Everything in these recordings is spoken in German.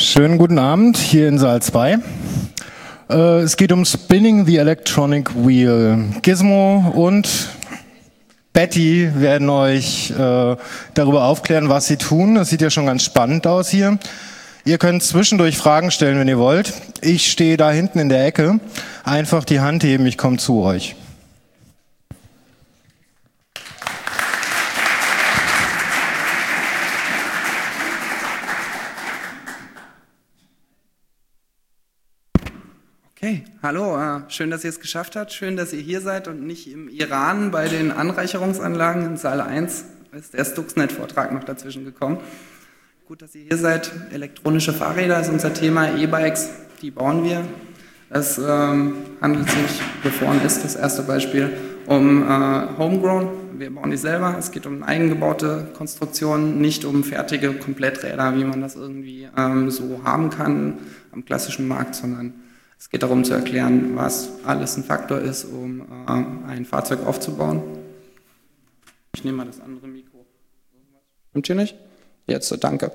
Schönen guten Abend hier in Saal 2. Es geht um Spinning the Electronic Wheel. Gizmo und Betty werden euch darüber aufklären, was sie tun. Das sieht ja schon ganz spannend aus hier. Ihr könnt zwischendurch Fragen stellen, wenn ihr wollt. Ich stehe da hinten in der Ecke. Einfach die Hand heben, ich komme zu euch. Okay, hallo, schön, dass ihr es geschafft habt, schön, dass ihr hier seid und nicht im Iran bei den Anreicherungsanlagen in Saal 1. Ist der Stuxnet-Vortrag noch dazwischen gekommen. Gut, dass ihr hier seid. Elektronische Fahrräder ist unser Thema, E-Bikes, die bauen wir. Es handelt sich, hier vorne ist das erste Beispiel, um Homegrown. Wir bauen die selber. Es geht um eigengebaute Konstruktionen, nicht um fertige Kompletträder, wie man das irgendwie so haben kann am klassischen Markt, sondern es geht darum zu erklären, was alles ein Faktor ist, um ein Fahrzeug aufzubauen. Ich nehme mal das andere Mikro. Stimmt hier nicht? Jetzt, danke.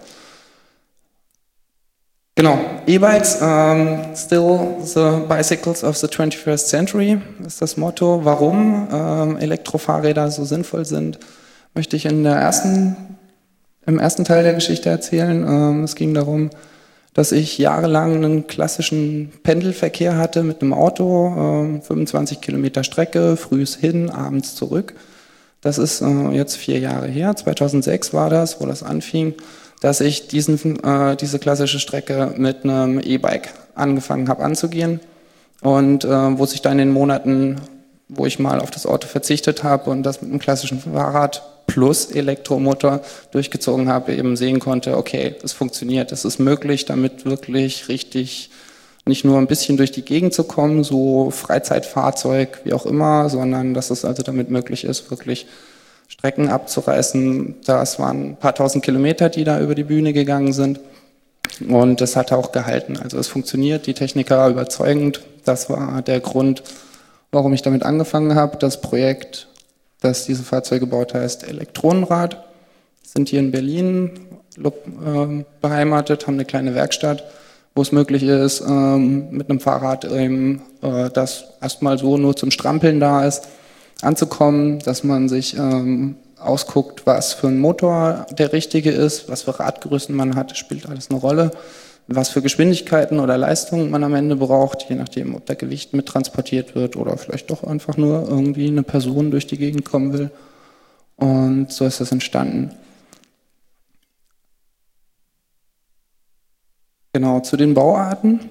Genau, E-Bikes, still the bicycles of the 21st century ist das Motto. Warum Elektrofahrräder so sinnvoll sind, möchte ich im ersten Teil der Geschichte erzählen. Es ging darum, dass ich jahrelang einen klassischen Pendelverkehr hatte mit einem Auto, 25 Kilometer Strecke, frühs hin, abends zurück. Das ist jetzt 4 Jahre her, 2006 war das, wo das anfing, dass ich diese klassische Strecke mit einem E-Bike angefangen habe anzugehen und wo sich dann in den Monaten, wo ich mal auf das Auto verzichtet habe und das mit einem klassischen Fahrrad plus Elektromotor durchgezogen habe, eben sehen konnte, okay, es funktioniert, es ist möglich, damit wirklich richtig nicht nur ein bisschen durch die Gegend zu kommen, so Freizeitfahrzeug, wie auch immer, sondern dass es also damit möglich ist, wirklich Strecken abzureißen. Das waren ein paar tausend Kilometer, die da über die Bühne gegangen sind und das hat auch gehalten. Also es funktioniert, die Technik war überzeugend. Das war der Grund, warum ich damit angefangen habe. Das Projekt, das diese Fahrzeuge baut, heißt Elektronenrad. Sind hier in Berlin beheimatet, haben eine kleine Werkstatt, wo es möglich ist, mit einem Fahrrad, das erstmal so nur zum Strampeln da ist, anzukommen, dass man sich ausguckt, was für ein Motor der richtige ist, was für Radgrößen man hat, spielt alles eine Rolle, was für Geschwindigkeiten oder Leistungen man am Ende braucht, je nachdem, ob da Gewicht mit transportiert wird oder vielleicht doch einfach nur irgendwie eine Person durch die Gegend kommen will. Und so ist das entstanden. Genau, zu den Bauarten.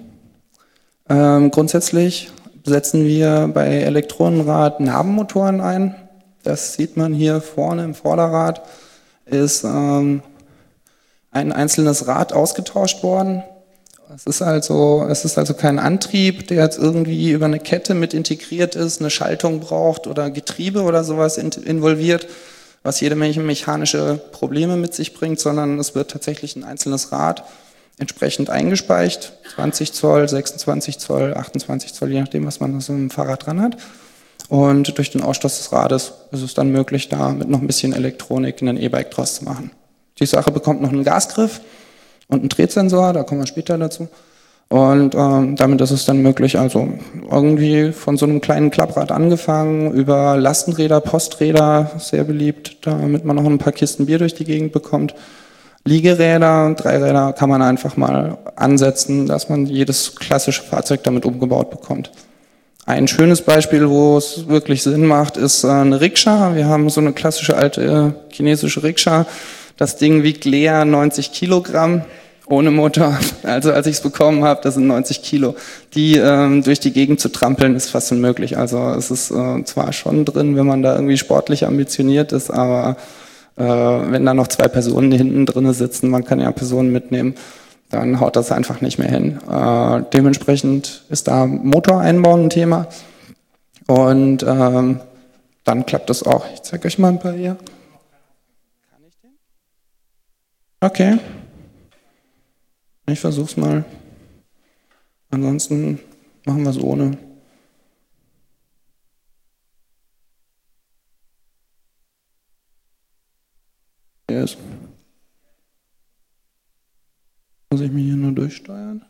Grundsätzlich setzen wir bei Elektronenrad Nabenmotoren ein. Das sieht man hier vorne im Vorderrad. Ist ein einzelnes Rad ausgetauscht worden. Es ist also kein Antrieb, der jetzt irgendwie über eine Kette mit integriert ist, eine Schaltung braucht oder Getriebe oder sowas involviert, was jede Menge mechanische Probleme mit sich bringt, sondern es wird tatsächlich ein einzelnes Rad entsprechend eingespeist, 20 Zoll, 26 Zoll, 28 Zoll, je nachdem, was man so im Fahrrad dran hat. Und durch den Ausstoß des Rades ist es dann möglich, da mit noch ein bisschen Elektronik ein E-Bike draus zu machen. Die Sache bekommt noch einen Gasgriff und einen Drehsensor, da kommen wir später dazu. Und damit ist es dann möglich, also irgendwie von so einem kleinen Klapprad angefangen, über Lastenräder, Posträder, sehr beliebt, damit man noch ein paar Kisten Bier durch die Gegend bekommt. Liegeräder, Dreiräder kann man einfach mal ansetzen, dass man jedes klassische Fahrzeug damit umgebaut bekommt. Ein schönes Beispiel, wo es wirklich Sinn macht, ist eine Rikscha. Wir haben so eine klassische alte chinesische Rikscha. Das Ding wiegt leer 90 Kilogramm ohne Motor. Also als ich es bekommen habe, das sind 90 Kilo. Die durch die Gegend zu trampeln, ist fast unmöglich. Also es ist zwar schon drin, wenn man da irgendwie sportlich ambitioniert ist, aber wenn da noch 2 Personen hinten drin sitzen, man kann ja Personen mitnehmen, dann haut das einfach nicht mehr hin. Dementsprechend ist da Motor einbauen ein Thema und dann klappt das auch. Ich zeige euch mal ein paar hier. Kann ich den? Okay. Ich versuch's mal. Ansonsten machen wir es ohne. Yes. Muss ich mich hier nur durchsteuern.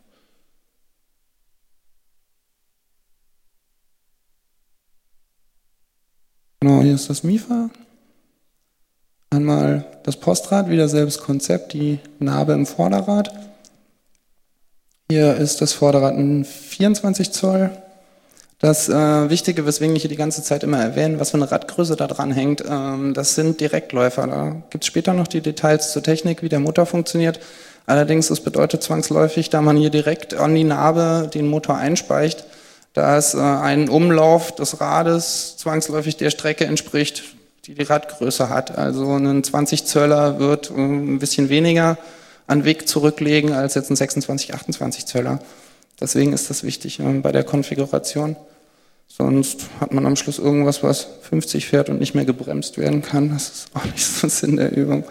Genau, hier ist das MIFA. Einmal das Postrad, wieder selbes Konzept, die Narbe im Vorderrad. Hier ist das Vorderrad ein 24 Zoll. Das Wichtige, weswegen ich hier die ganze Zeit immer erwähne, was für eine Radgröße da dran hängt, das sind Direktläufer. Da gibt es später noch die Details zur Technik, wie der Motor funktioniert. Allerdings, das bedeutet zwangsläufig, da man hier direkt an die Narbe den Motor einspeicht, dass ein Umlauf des Rades zwangsläufig der Strecke entspricht, die die Radgröße hat. Also ein 20 Zöller wird ein bisschen weniger an Weg zurücklegen als jetzt ein 26, 28 Zöller. Deswegen ist das wichtig bei der Konfiguration. Sonst hat man am Schluss irgendwas, was 50 fährt und nicht mehr gebremst werden kann. Das ist auch nicht so Sinn der Übung.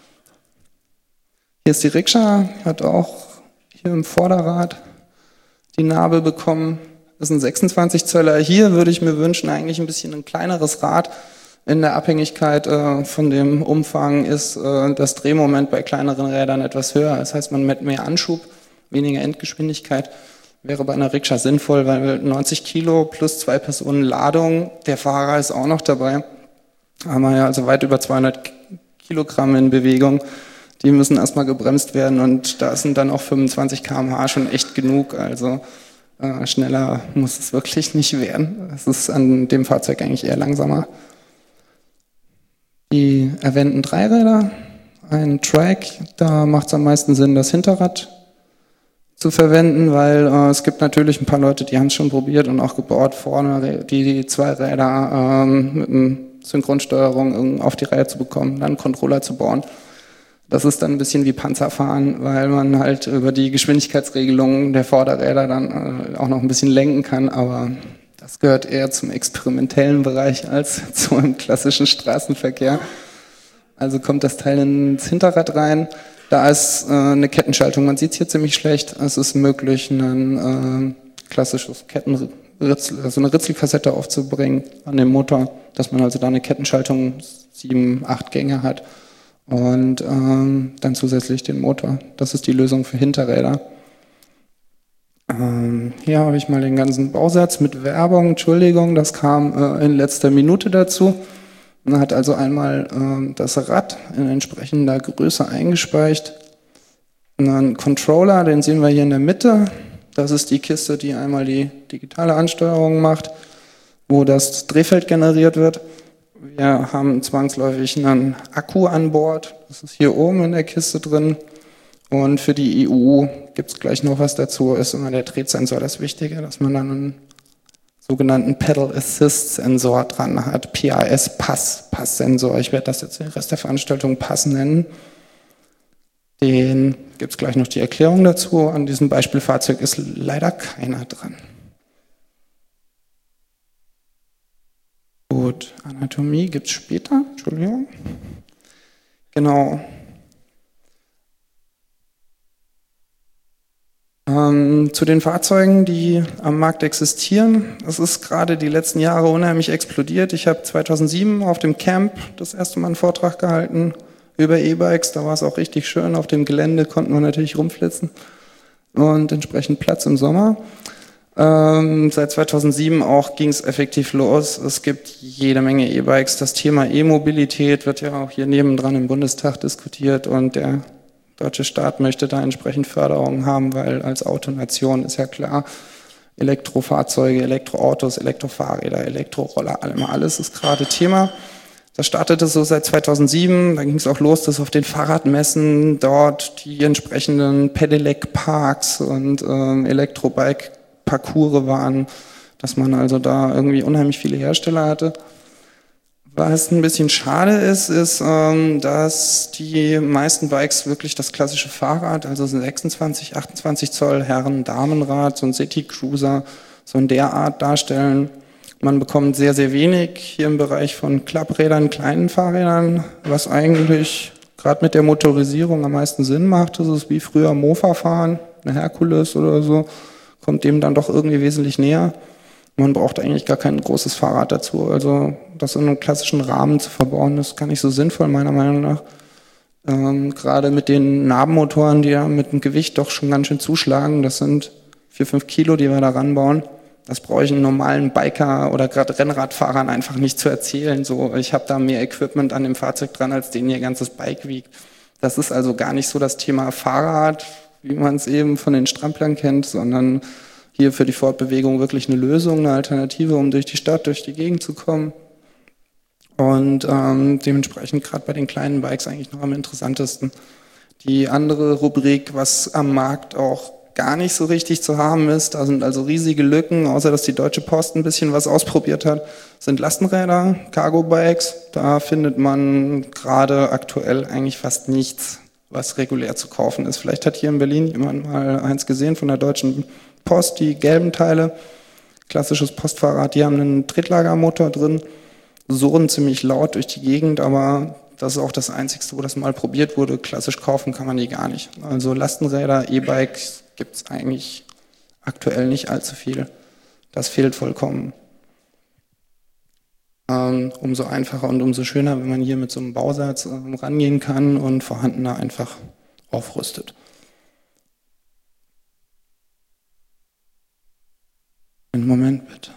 Hier ist die Rikscha, hat auch hier im Vorderrad die Narbe bekommen. Das ist ein 26 Zöller. Hier würde ich mir wünschen, eigentlich ein bisschen ein kleineres Rad. In der Abhängigkeit von dem Umfang ist das Drehmoment bei kleineren Rädern etwas höher. Das heißt, man hat mehr Anschub, weniger Endgeschwindigkeit. Wäre bei einer Rikscha sinnvoll, weil 90 Kilo plus 2 Personen Ladung, der Fahrer ist auch noch dabei. Da haben wir ja also weit über 200 Kilogramm in Bewegung. Die müssen erstmal gebremst werden und da sind dann auch 25 km/h schon echt genug. Also schneller muss es wirklich nicht werden. Es ist an dem Fahrzeug eigentlich eher langsamer. Die erwähnten Dreiräder, ein Track, da macht es am meisten Sinn, das Hinterrad zu verwenden, weil es gibt natürlich ein paar Leute, die haben es schon probiert und auch gebaut, vorne die zwei Räder mit einer Synchronsteuerung auf die Reihe zu bekommen, dann einen Controller zu bauen. Das ist dann ein bisschen wie Panzerfahren, weil man halt über die Geschwindigkeitsregelungen der Vorderräder dann auch noch ein bisschen lenken kann, aber das gehört eher zum experimentellen Bereich als zu einem klassischen Straßenverkehr. Also kommt das Teil ins Hinterrad rein. Da ist eine Kettenschaltung, man sieht es hier ziemlich schlecht. Es ist möglich, ein klassisches Kettenritzel, also eine Ritzelkassette aufzubringen an dem Motor, dass man also da eine Kettenschaltung 7, 8 Gänge hat und dann zusätzlich den Motor. Das ist die Lösung für Hinterräder. Hier habe ich mal den ganzen Bausatz mit Werbung, Entschuldigung, das kam in letzter Minute dazu. Man hat also einmal das Rad in entsprechender Größe eingespeicht. Und einen Controller, den sehen wir hier in der Mitte. Das ist die Kiste, die einmal die digitale Ansteuerung macht, wo das Drehfeld generiert wird. Wir haben zwangsläufig einen Akku an Bord. Das ist hier oben in der Kiste drin. Und für die EU gibt es gleich noch was dazu, ist immer der Drehsensor das Wichtige, dass man dann einen sogenannten Pedal Assist Sensor dran hat, PAS-Sensor. Ich werde das jetzt den Rest der Veranstaltung PAS nennen. Den gibt es gleich noch die Erklärung dazu. An diesem Beispielfahrzeug ist leider keiner dran. Gut, Anatomie gibt es später, Entschuldigung. Genau. Zu den Fahrzeugen, die am Markt existieren. Es ist gerade die letzten Jahre unheimlich explodiert. Ich habe 2007 auf dem Camp das erste Mal einen Vortrag gehalten über E-Bikes. Da war es auch richtig schön. Auf dem Gelände konnten wir natürlich rumflitzen und entsprechend Platz im Sommer. Seit 2007 auch ging es effektiv los. Es gibt jede Menge E-Bikes. Das Thema E-Mobilität wird ja auch hier nebendran im Bundestag diskutiert und der deutsche Staat möchte da entsprechend Förderungen haben, weil als Autonation ist ja klar, Elektrofahrzeuge, Elektroautos, Elektrofahrräder, Elektroroller, alles ist gerade Thema. Das startete so seit 2007, dann ging es auch los, dass auf den Fahrradmessen dort die entsprechenden Pedelec-Parks und Elektrobike-Parcours waren, dass man also da irgendwie unheimlich viele Hersteller hatte. Was ein bisschen schade ist, dass die meisten Bikes wirklich das klassische Fahrrad, also so ein 26, 28 Zoll Herren-Damenrad, so ein City-Cruiser, so in der Art darstellen. Man bekommt sehr, sehr wenig hier im Bereich von Klapprädern, kleinen Fahrrädern, was eigentlich gerade mit der Motorisierung am meisten Sinn macht. Das ist wie früher Mofa fahren, eine Herkules oder so, kommt dem dann doch irgendwie wesentlich näher. Man braucht eigentlich gar kein großes Fahrrad dazu. Also das in einem klassischen Rahmen zu verbauen, ist gar nicht so sinnvoll, meiner Meinung nach. Gerade mit den Nabenmotoren, die ja mit dem Gewicht doch schon ganz schön zuschlagen, das sind 4-5 Kilo, die wir da ranbauen. Das brauche ich einem normalen Biker oder gerade Rennradfahrern einfach nicht zu erzählen. So, ich habe da mehr Equipment an dem Fahrzeug dran, als den ihr ganzes Bike wiegt. Das ist also gar nicht so das Thema Fahrrad, wie man es eben von den Stramplern kennt, sondern hier für die Fortbewegung wirklich eine Lösung, eine Alternative, um durch die Stadt, durch die Gegend zu kommen. Und dementsprechend gerade bei den kleinen Bikes eigentlich noch am interessantesten. Die andere Rubrik, was am Markt auch gar nicht so richtig zu haben ist, da sind also riesige Lücken, außer dass die Deutsche Post ein bisschen was ausprobiert hat, sind Lastenräder, Cargo-Bikes. Da findet man gerade aktuell eigentlich fast nichts, was regulär zu kaufen ist. Vielleicht hat hier in Berlin jemand mal eins gesehen von der Deutschen Post, die gelben Teile, klassisches Postfahrrad, die haben einen Trittlagermotor drin, surren ziemlich laut durch die Gegend, aber das ist auch das Einzige, wo das mal probiert wurde. Klassisch kaufen kann man die gar nicht. Also Lastenräder, E-Bikes gibt es eigentlich aktuell nicht allzu viel. Das fehlt vollkommen. Umso einfacher und umso schöner, wenn man hier mit so einem Bausatz rangehen kann und vorhandener einfach aufrüstet. Einen Moment bitte.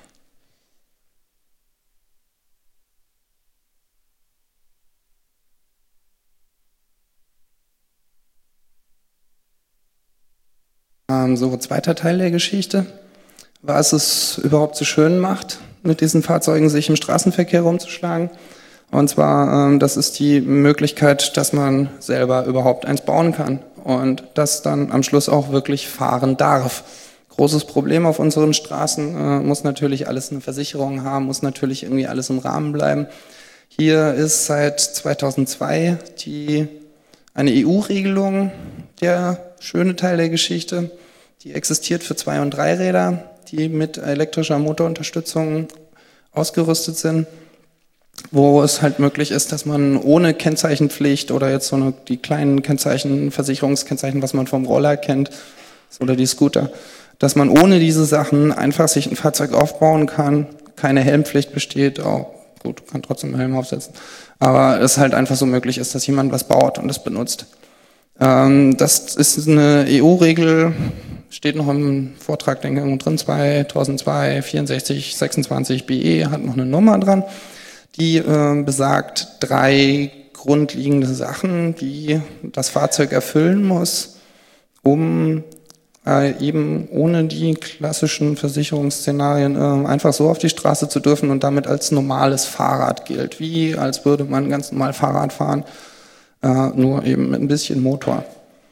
So, zweiter Teil der Geschichte, was es überhaupt so schön macht, mit diesen Fahrzeugen sich im Straßenverkehr rumzuschlagen. Und zwar, das ist die Möglichkeit, dass man selber überhaupt eins bauen kann und das dann am Schluss auch wirklich fahren darf. Großes Problem auf unseren Straßen, muss natürlich alles eine Versicherung haben, muss natürlich irgendwie alles im Rahmen bleiben. Hier ist seit 2002 eine EU-Regelung der schöne Teil der Geschichte. Die existiert für 2- und 3-Räder, die mit elektrischer Motorunterstützung ausgerüstet sind, wo es halt möglich ist, dass man ohne Kennzeichenpflicht oder jetzt die kleinen Kennzeichen, Versicherungskennzeichen, was man vom Roller kennt, oder die Scooter, dass man ohne diese Sachen einfach sich ein Fahrzeug aufbauen kann, keine Helmpflicht besteht, gut, kann trotzdem einen Helm aufsetzen, aber es halt einfach so möglich ist, dass jemand was baut und das benutzt. Das ist eine EU-Regel, steht noch im Vortrag drin, 2002 64 26 BE, hat noch eine Nummer dran, die besagt 3 grundlegende Sachen, die das Fahrzeug erfüllen muss, um eben ohne die klassischen Versicherungsszenarien einfach so auf die Straße zu dürfen und damit als normales Fahrrad gilt, wie als würde man ganz normal Fahrrad fahren, nur eben mit ein bisschen Motor.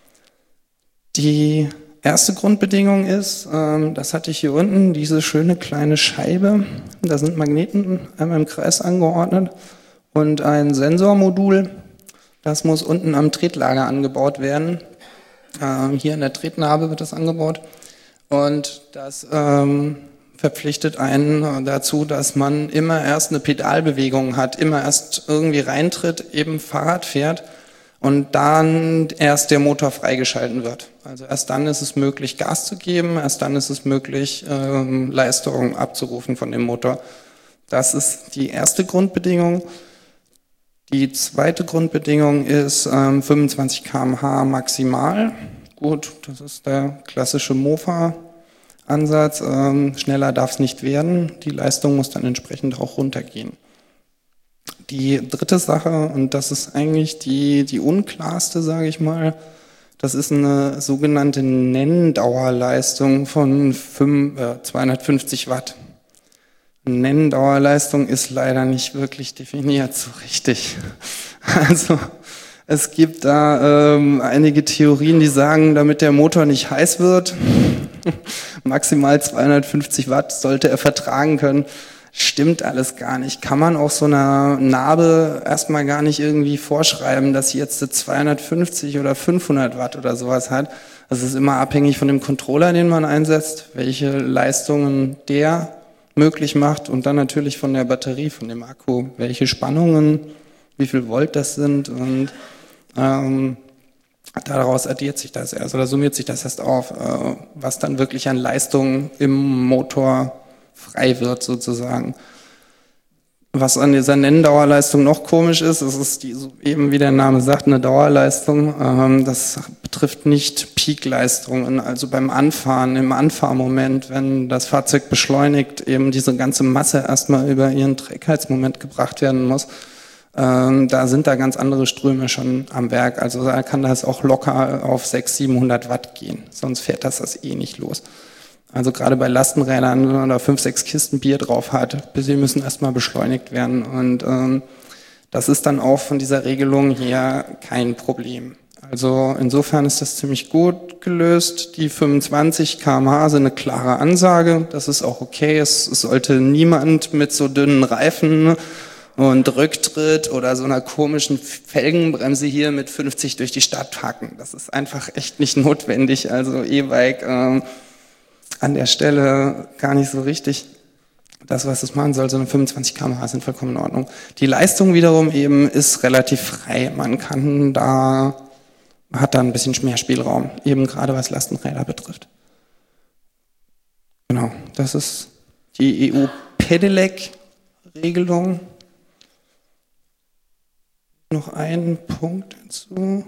Die erste Grundbedingung ist, das hatte ich hier unten, diese schöne kleine Scheibe, da sind Magneten einmal im Kreis angeordnet und ein Sensormodul, das muss unten am Tretlager angebaut werden. Hier in der Tretnabe wird das angebaut und das verpflichtet einen dazu, dass man immer erst eine Pedalbewegung hat, immer erst irgendwie reintritt, eben Fahrrad fährt und dann erst der Motor freigeschalten wird. Also erst dann ist es möglich, Gas zu geben, erst dann ist es möglich, Leistung abzurufen von dem Motor. Das ist die erste Grundbedingung. Die zweite Grundbedingung ist 25 km/h maximal. Gut, das ist der klassische Mofa-Ansatz. Schneller darf es nicht werden. Die Leistung muss dann entsprechend auch runtergehen. Die dritte Sache, und das ist eigentlich die unklarste, sage ich mal, das ist eine sogenannte Nenndauerleistung von 250 Watt. Nenndauerleistung ist leider nicht wirklich definiert so richtig. Also es gibt da einige Theorien, die sagen, damit der Motor nicht heiß wird, maximal 250 Watt sollte er vertragen können. Stimmt alles gar nicht. Kann man auch so einer Narbe erstmal gar nicht irgendwie vorschreiben, dass sie jetzt 250 oder 500 Watt oder sowas hat. Das ist immer abhängig von dem Controller, den man einsetzt, welche Leistungen der möglich macht und dann natürlich von der Batterie, von dem Akku, welche Spannungen, wie viel Volt das sind und daraus addiert sich das erst oder summiert sich das erst auf, was dann wirklich an Leistung im Motor frei wird sozusagen. Was an dieser Nenndauerleistung noch komisch ist, ist eben wie der Name sagt, eine Dauerleistung. Das betrifft nicht Peakleistungen, also beim Anfahren, im Anfahrmoment, wenn das Fahrzeug beschleunigt, eben diese ganze Masse erstmal über ihren Trägheitsmoment gebracht werden muss. Da sind da ganz andere Ströme schon am Werk. Also da kann das auch locker auf 600, 700 Watt gehen, sonst fährt das eh nicht los. Also gerade bei Lastenrädern, wenn man da 5, 6 Kisten Bier drauf hat, sie müssen erstmal beschleunigt werden. Und das ist dann auch von dieser Regelung hier kein Problem. Also insofern ist das ziemlich gut gelöst. Die 25 km/h sind eine klare Ansage. Das ist auch okay. Es sollte niemand mit so dünnen Reifen und Rücktritt oder so einer komischen Felgenbremse hier mit 50 durch die Stadt packen. Das ist einfach echt nicht notwendig. Also E-Bike an der Stelle gar nicht so richtig. Das, was es machen soll, so eine 25 km/h sind vollkommen in Ordnung. Die Leistung wiederum eben ist relativ frei. Man kann hat da ein bisschen mehr Spielraum, eben gerade was Lastenräder betrifft. Genau, das ist die EU-Pedelec-Regelung. Noch ein Punkt dazu.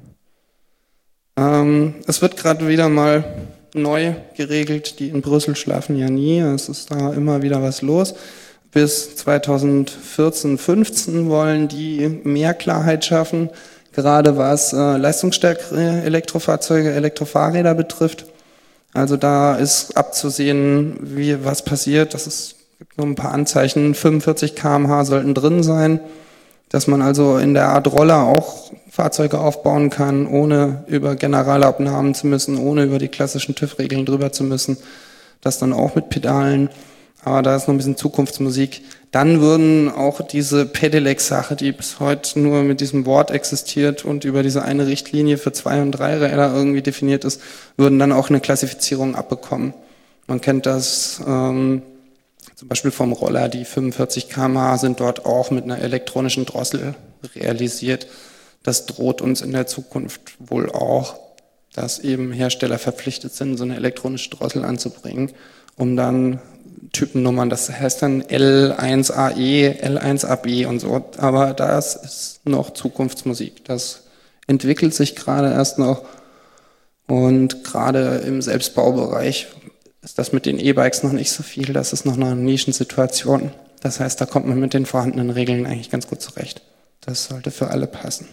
Es wird gerade wieder mal neu geregelt. Die in Brüssel schlafen ja nie. Es ist da immer wieder was los. Bis 2014, 15 wollen die mehr Klarheit schaffen, gerade was leistungsstärkere Elektrofahrzeuge, Elektrofahrräder betrifft. Also da ist abzusehen, was passiert. Gibt nur ein paar Anzeichen. 45 km/h sollten drin sein, dass man also in der Art Roller auch Fahrzeuge aufbauen kann, ohne über Generalabnahmen zu müssen, ohne über die klassischen TÜV-Regeln drüber zu müssen. Das dann auch mit Pedalen. Aber da ist noch ein bisschen Zukunftsmusik. Dann würden auch diese Pedelec-Sache, die bis heute nur mit diesem Wort existiert und über diese eine Richtlinie für 2- und 3-Räder irgendwie definiert ist, würden dann auch eine Klassifizierung abbekommen. Man kennt das zum Beispiel vom Roller, die 45 km/h sind dort auch mit einer elektronischen Drossel realisiert. Das droht uns in der Zukunft wohl auch, dass eben Hersteller verpflichtet sind, so eine elektronische Drossel anzubringen, um dann Typennummern, das heißt dann L1AE, L1AB und so, aber das ist noch Zukunftsmusik. Das entwickelt sich gerade erst noch und gerade im Selbstbaubereich ist das mit den E-Bikes noch nicht so viel, das ist noch eine Nischensituation. Das heißt, da kommt man mit den vorhandenen Regeln eigentlich ganz gut zurecht. Das sollte für alle passen.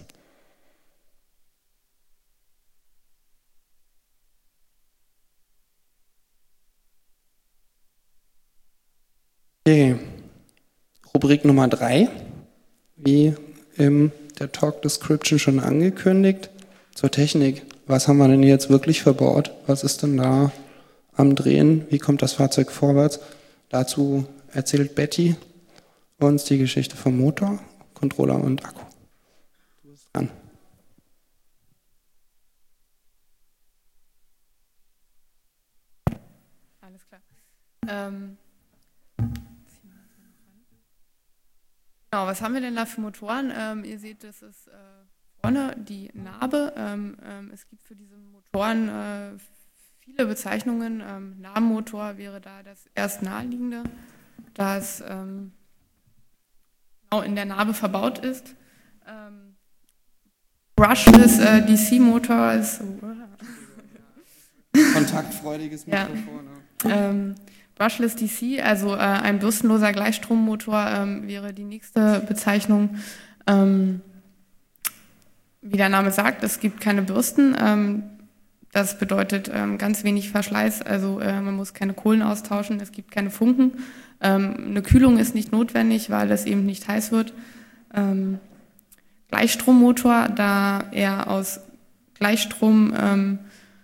Okay. Rubrik Nummer 3, wie in der Talk Description schon angekündigt, zur Technik. Was haben wir denn jetzt wirklich verbaut? Was ist denn da am Drehen? Wie kommt das Fahrzeug vorwärts? Dazu erzählt Betty uns die Geschichte vom Motor, Controller und Akku. Du bist dran. Alles klar. Genau, was haben wir denn da für Motoren? Ihr seht, das ist vorne die Narbe. Es gibt für diese Motoren viele Bezeichnungen. Narbenmotor wäre da das erst naheliegende, da es genau in der Narbe verbaut ist. Brushless DC-Motor ist kontaktfreudiges Mikrofon. Ja. Brushless DC, also ein bürstenloser Gleichstrommotor wäre die nächste Bezeichnung. Wie der Name sagt, es gibt keine Bürsten. Das bedeutet ganz wenig Verschleiß, also man muss keine Kohlen austauschen, es gibt keine Funken. Eine Kühlung ist nicht notwendig, weil es eben nicht heiß wird. Gleichstrommotor, da er aus Gleichstrom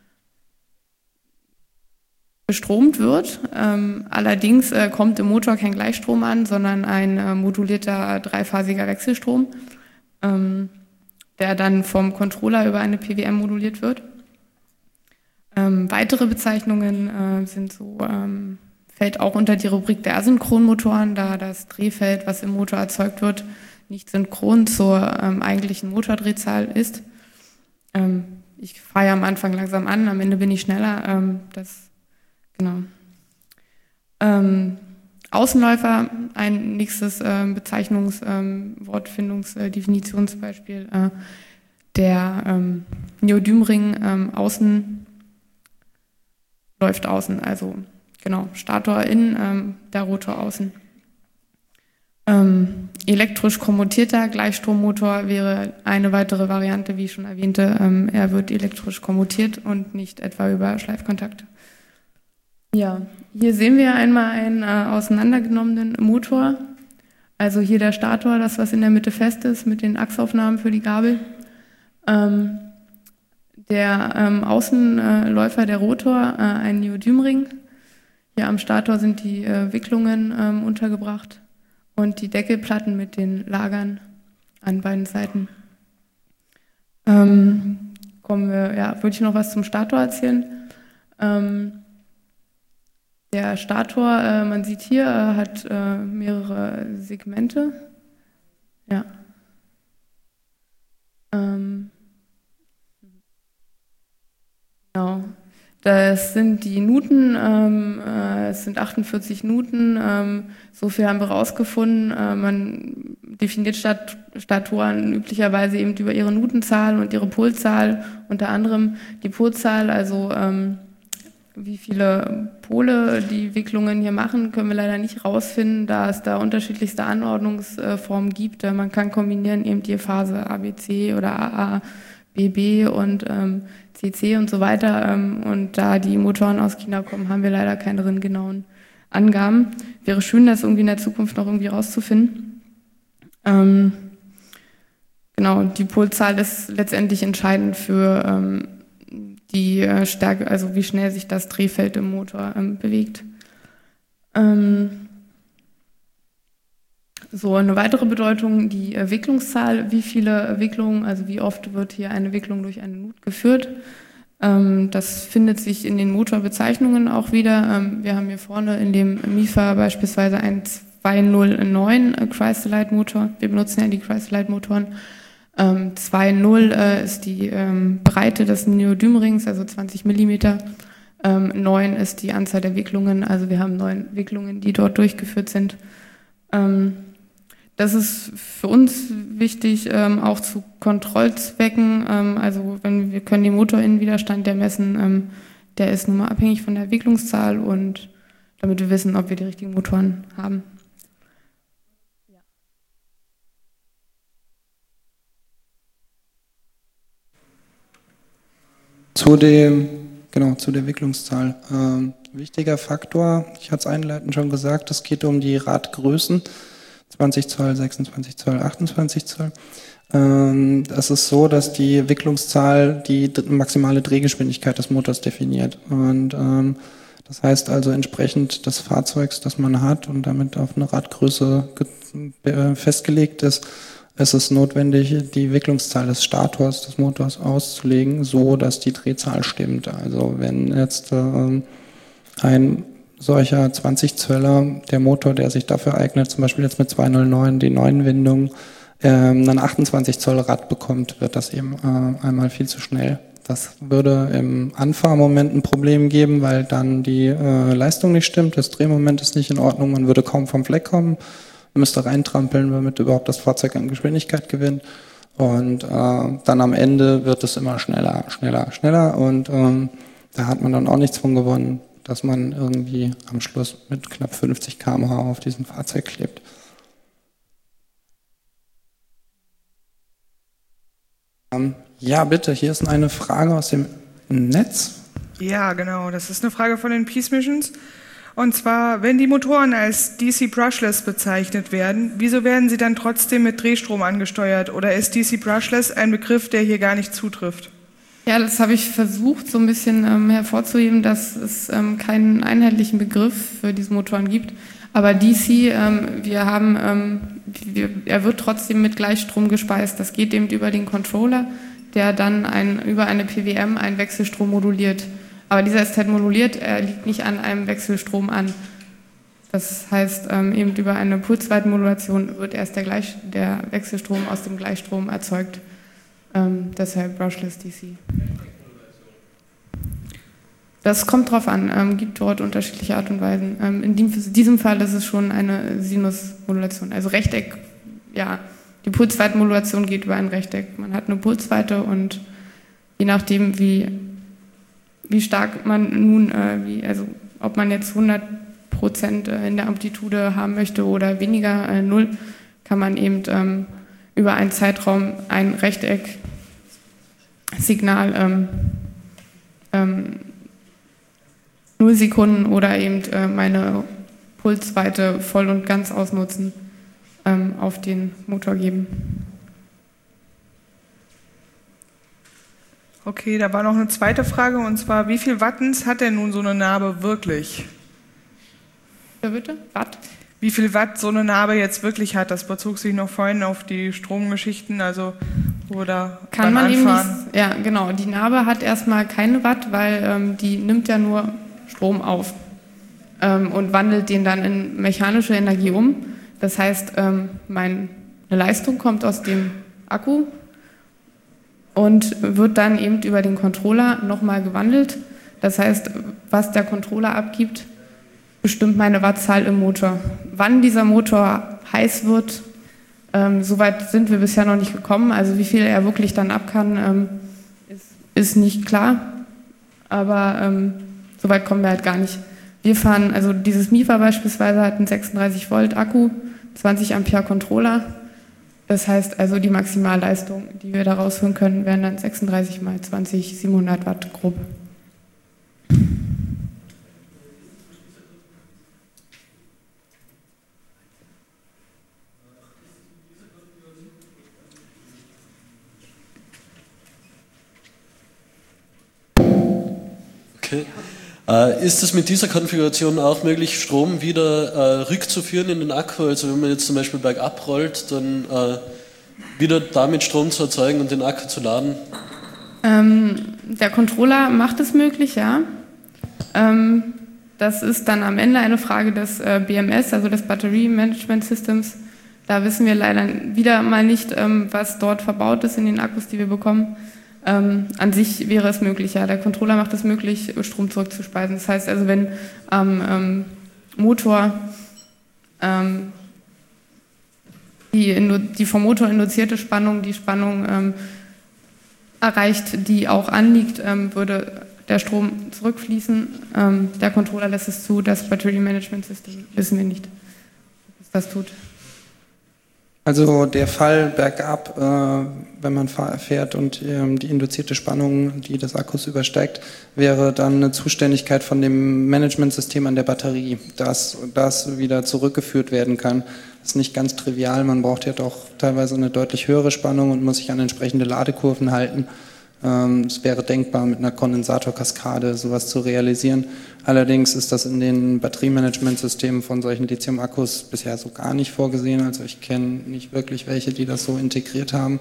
bestromt wird. Allerdings kommt im Motor kein Gleichstrom an, sondern ein modulierter dreiphasiger Wechselstrom, der dann vom Controller über eine PWM moduliert wird. Weitere Bezeichnungen sind so, fällt auch unter die Rubrik der Asynchronmotoren, da das Drehfeld, was im Motor erzeugt wird, nicht synchron zur eigentlichen Motordrehzahl ist. Ich fahre ja am Anfang langsam an, am Ende bin ich schneller. Genau. Außenläufer, ein nächstes Definitionsbeispiel, der Neodymring außen läuft außen, also genau, Stator innen, der Rotor außen. Elektrisch kommutierter Gleichstrommotor wäre eine weitere Variante, wie ich schon erwähnte. Er wird elektrisch kommutiert und nicht etwa über Schleifkontakt. Ja, hier sehen wir einmal einen auseinandergenommenen Motor. Also hier der Stator, das was in der Mitte fest ist, mit den Achsaufnahmen für die Gabel. Der Außenläufer, der Rotor, ein Neodymring. Hier am Stator sind die Wicklungen untergebracht und die Deckelplatten mit den Lagern an beiden Seiten. Würde ich noch was zum Stator erzählen? Der Stator, man sieht hier, hat mehrere Segmente. Ja. Genau. Das sind die Nuten, es sind 48 Nuten, so viel haben wir rausgefunden. Man definiert Statoren üblicherweise eben über ihre Nutenzahl und ihre Polzahl, unter anderem die Polzahl, also wie viele Pole die Wicklungen hier machen, können wir leider nicht rausfinden, da es da unterschiedlichste Anordnungsformen gibt. Man kann kombinieren eben die Phase ABC oder AA, BB und CC und so weiter. Und da die Motoren aus China kommen, haben wir leider keine genauen Angaben. Wäre schön, das irgendwie in der Zukunft noch irgendwie rauszufinden. Genau, die Polzahl ist letztendlich entscheidend für die Stärke, also wie schnell sich das Drehfeld im Motor bewegt. So, eine weitere Bedeutung, die Wicklungszahl, wie viele Wicklungen, also wie oft wird hier eine Wicklung durch eine Nut geführt. Das findet sich in den Motorbezeichnungen auch wieder. Wir haben hier vorne in dem MIFA beispielsweise einen 209 Chrysolite-Motor. Wir benutzen ja die Chrysolite-Motoren. 2,0 ist die Breite des Neodymrings, also 20 Millimeter. 9 ist die Anzahl der Wicklungen, also wir haben 9 Wicklungen, die dort durchgeführt sind. Das ist für uns wichtig, auch zu Kontrollzwecken. Also wir können den Motorinnenwiderstand, der messen, der ist nun mal abhängig von der Wicklungszahl und damit wir wissen, ob wir die richtigen Motoren haben. Zu der Wicklungszahl. Wichtiger Faktor, ich hatte es einleitend schon gesagt, es geht um die Radgrößen, 20 Zoll, 26 Zoll, 28 Zoll. Es ist so, dass die Wicklungszahl die maximale Drehgeschwindigkeit des Motors definiert. Und das heißt also entsprechend des Fahrzeugs, das man hat und damit auf eine Radgröße festgelegt ist, es ist notwendig, die Wicklungszahl des Stators des Motors auszulegen, so dass die Drehzahl stimmt. Also wenn jetzt ein solcher 20 Zöller, der Motor, der sich dafür eignet, zum Beispiel jetzt mit 209, die 9 Windungen, dann 28 Zoll Rad bekommt, wird das eben einmal viel zu schnell. Das würde im Anfahrmoment ein Problem geben, weil dann die Leistung nicht stimmt, das Drehmoment ist nicht in Ordnung, man würde kaum vom Fleck kommen. Man müsste reintrampeln, damit überhaupt das Fahrzeug an Geschwindigkeit gewinnt. Und dann am Ende wird es immer schneller, schneller, schneller. Und da hat man dann auch nichts von gewonnen, dass man irgendwie am Schluss mit knapp 50 km/h auf diesem Fahrzeug klebt. Ja, bitte, hier ist eine Frage aus dem Netz. Ja, genau, das ist eine Frage von den Peace Missions. Und zwar, wenn die Motoren als DC Brushless bezeichnet werden, wieso werden sie dann trotzdem mit Drehstrom angesteuert? Oder ist DC Brushless ein Begriff, der hier gar nicht zutrifft? Ja, das habe ich versucht, so ein bisschen hervorzuheben, dass es keinen einheitlichen Begriff für diese Motoren gibt. Aber DC, er wird trotzdem mit Gleichstrom gespeist. Das geht eben über den Controller, der dann über eine PWM einen Wechselstrom moduliert. Aber dieser ist halt moduliert, er liegt nicht an einem Wechselstrom an. Das heißt, eben über eine Pulsweitenmodulation wird erst der Wechselstrom aus dem Gleichstrom erzeugt. Deshalb Brushless DC. Das kommt drauf an, gibt dort unterschiedliche Art und Weisen. In diesem Fall ist es schon eine Sinusmodulation, also Rechteck, ja, die Pulsweitenmodulation geht über ein Rechteck. Man hat eine Pulsweite und je nachdem, wie stark man nun, also ob man jetzt 100% in der Amplitude haben möchte oder weniger, 0, kann man eben über einen Zeitraum ein Rechtecksignal 0 Sekunden oder eben meine Pulsweite voll und ganz ausnutzen, auf den Motor geben. Okay, da war noch eine zweite Frage, und zwar, wie viel Wattens hat denn nun so eine Narbe wirklich? Ja, bitte? Watt? Wie viel Watt so eine Narbe jetzt wirklich hat, das bezog sich noch vorhin auf die Stromgeschichten, also oder kann beim man eben Anfahren. nicht, ja genau, die Narbe hat erstmal keine Watt, weil die nimmt ja nur Strom auf und wandelt den dann in mechanische Energie um. Das heißt, meine Leistung kommt aus dem Akku und wird dann eben über den Controller nochmal gewandelt. Das heißt, was der Controller abgibt, bestimmt meine Wattzahl im Motor. Wann dieser Motor heiß wird, soweit sind wir bisher noch nicht gekommen. Also wie viel er wirklich dann ab kann, ist nicht klar. Aber soweit kommen wir halt gar nicht. Wir fahren, also dieses Mifa beispielsweise hat einen 36 Volt Akku, 20 Ampere Controller. Das heißt also, die Maximalleistung, die wir da rausholen können, wären dann 36 mal 20, 700 Watt grob. Okay. Ist es mit dieser Konfiguration auch möglich, Strom wieder rückzuführen in den Akku? Also wenn man jetzt zum Beispiel bergab rollt, dann wieder damit Strom zu erzeugen und den Akku zu laden? Der Controller macht es möglich, ja. Das ist dann am Ende eine Frage des BMS, also des Battery Management Systems. Da wissen wir leider wieder mal nicht, was dort verbaut ist in den Akkus, die wir bekommen. An sich wäre es möglich, ja. Der Controller macht es möglich, Strom zurückzuspeisen. Das heißt also, wenn am Motor die vom Motor induzierte Spannung die Spannung erreicht, die auch anliegt, würde der Strom zurückfließen. Der Controller lässt es zu, das Battery Management System wissen wir nicht, ob es das tut. Also der Fall bergab, wenn man fährt und die induzierte Spannung, die des Akkus übersteigt, wäre dann eine Zuständigkeit von dem Managementsystem an der Batterie, dass das wieder zurückgeführt werden kann. Das ist nicht ganz trivial, man braucht ja doch teilweise eine deutlich höhere Spannung und muss sich an entsprechende Ladekurven halten. Es wäre denkbar, mit einer Kondensatorkaskade sowas zu realisieren. Allerdings ist das in den Batteriemanagementsystemen von solchen Lithium-Akkus bisher so gar nicht vorgesehen. Also ich kenne nicht wirklich welche, die das so integriert haben.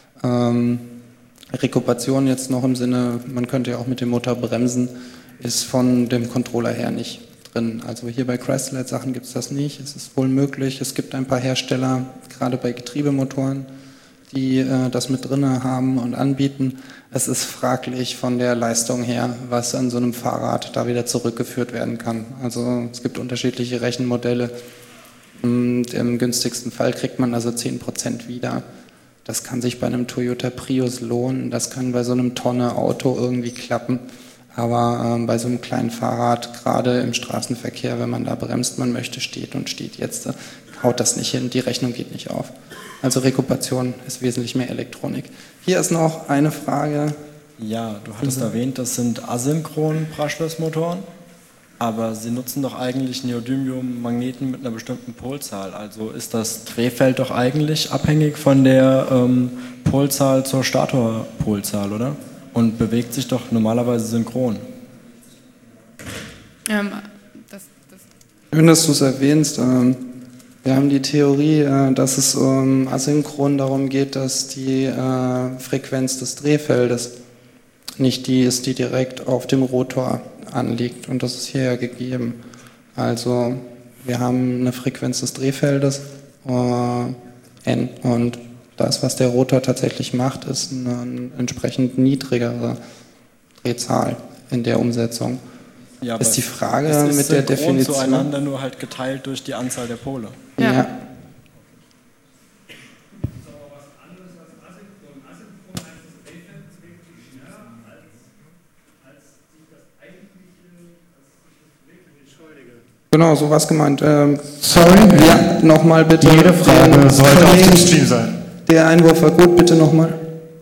Rekupation jetzt noch im Sinne, man könnte ja auch mit dem Motor bremsen, ist von dem Controller her nicht drin. Also hier bei Chrysler-Sachen gibt es das nicht. Es ist wohl möglich. Es gibt ein paar Hersteller, gerade bei Getriebemotoren, die das mit drin haben und anbieten. Es ist fraglich von der Leistung her, was an so einem Fahrrad da wieder zurückgeführt werden kann. Also es gibt unterschiedliche Rechenmodelle. Und im günstigsten Fall kriegt man also 10% wieder. Das kann sich bei einem Toyota Prius lohnen. Das kann bei so einem Tonne-Auto irgendwie klappen. Aber bei so einem kleinen Fahrrad, gerade im Straßenverkehr, wenn man da bremst, man möchte, steht jetzt, haut das nicht hin, die Rechnung geht nicht auf. Also Rekupation ist wesentlich mehr Elektronik. Hier ist noch eine Frage. Ja, du hattest erwähnt, das sind asynchron-Brushless-Motoren, aber sie nutzen doch eigentlich Neodymium-Magneten mit einer bestimmten Polzahl. Also ist das Drehfeld doch eigentlich abhängig von der Polzahl zur Statorpolzahl, oder? Und bewegt sich doch normalerweise synchron. Schön, dass du es erwähnst. Wir haben die Theorie, dass es asynchron darum geht, dass die Frequenz des Drehfeldes nicht die ist, die direkt auf dem Rotor anliegt. Und das ist hier ja gegeben. Also wir haben eine Frequenz des Drehfeldes n und das, was der Rotor tatsächlich macht, ist eine entsprechend niedrigere Drehzahl in der Umsetzung. Ja, ist die Frage es ist mit der synchron Definition. zueinander, nur halt geteilt durch die Anzahl der Pole. Ja. Genau, so was gemeint. Sorry, ja, nochmal bitte. Jede Frage sollte auf dem Stream sein. Der Einwurf war gut, bitte nochmal.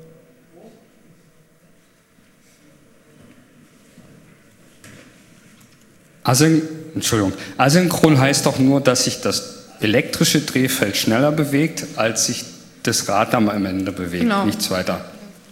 Asynchron heißt doch nur, dass sich das elektrische Drehfeld schneller bewegt, als sich das Rad am Ende bewegt, Genau. nichts weiter.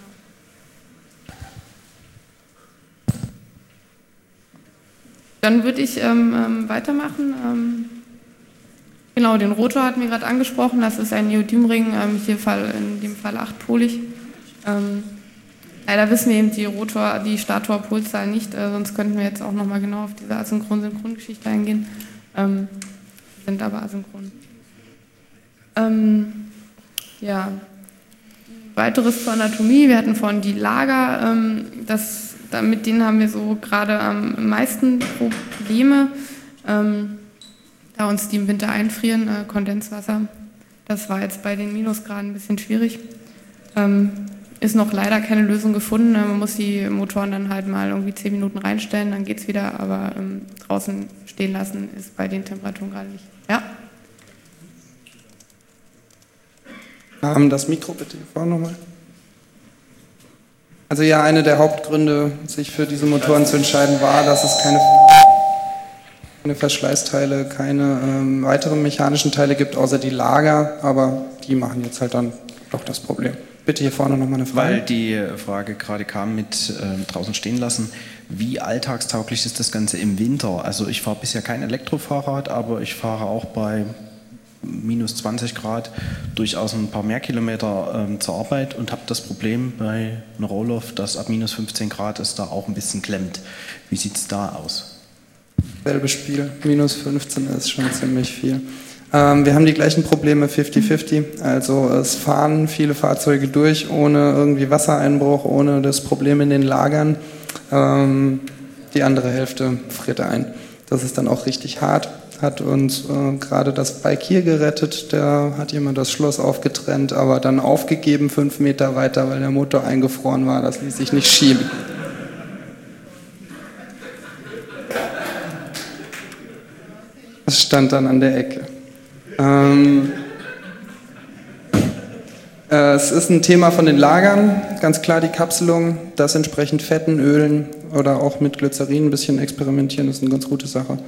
Dann würde ich weitermachen. Genau, den Rotor hatten wir gerade angesprochen. Das ist ein Neodymring, in dem Fall 8-polig. Leider wissen wir eben die Stator-Polzahl nicht, sonst könnten wir jetzt auch nochmal genau auf diese Asynchron-Synchron-Geschichte eingehen. Sind aber asynchron. Ja, weiteres zur Anatomie. Wir hatten vorhin die Lager. Mit denen haben wir so gerade am meisten Probleme, da uns die im Winter einfrieren, Kondenswasser. Das war jetzt bei den Minusgraden ein bisschen schwierig. Ist noch leider keine Lösung gefunden. Man muss die Motoren dann halt mal irgendwie 10 Minuten reinstellen, dann geht's wieder, aber draußen stehen lassen ist bei den Temperaturen gerade nicht. Ja. Das Mikro bitte hier vorne nochmal. Also ja, einer der Hauptgründe, sich für diese Motoren zu entscheiden, war, dass es keine Verschleißteile, keine weiteren mechanischen Teile gibt, außer die Lager, aber die machen jetzt halt dann doch das Problem. Bitte hier vorne nochmal eine Frage. Weil die Frage gerade kam mit draußen stehen lassen, wie alltagstauglich ist das Ganze im Winter? Also ich fahre bisher kein Elektrofahrrad, aber ich fahre auch bei minus 20 Grad durchaus ein paar mehr Kilometer zur Arbeit und habe das Problem bei einer Roll-Off, dass ab minus 15 Grad es da auch ein bisschen klemmt. Wie sieht es da aus? Selbes Spiel, minus 15 ist schon ziemlich viel. Wir haben die gleichen Probleme 50-50, also es fahren viele Fahrzeuge durch ohne irgendwie Wassereinbruch, ohne das Problem in den Lagern. Die andere Hälfte friert ein. Das ist dann auch richtig hart. Hat uns gerade das Bike hier gerettet, da hat jemand das Schloss aufgetrennt, aber dann aufgegeben 5 Meter weiter, weil der Motor eingefroren war, das ließ sich nicht schieben. Das stand dann an der Ecke. Es ist ein Thema von den Lagern, ganz klar die Kapselung, das entsprechend Fetten, Ölen oder auch mit Glycerin ein bisschen experimentieren, ist eine ganz gute Sache.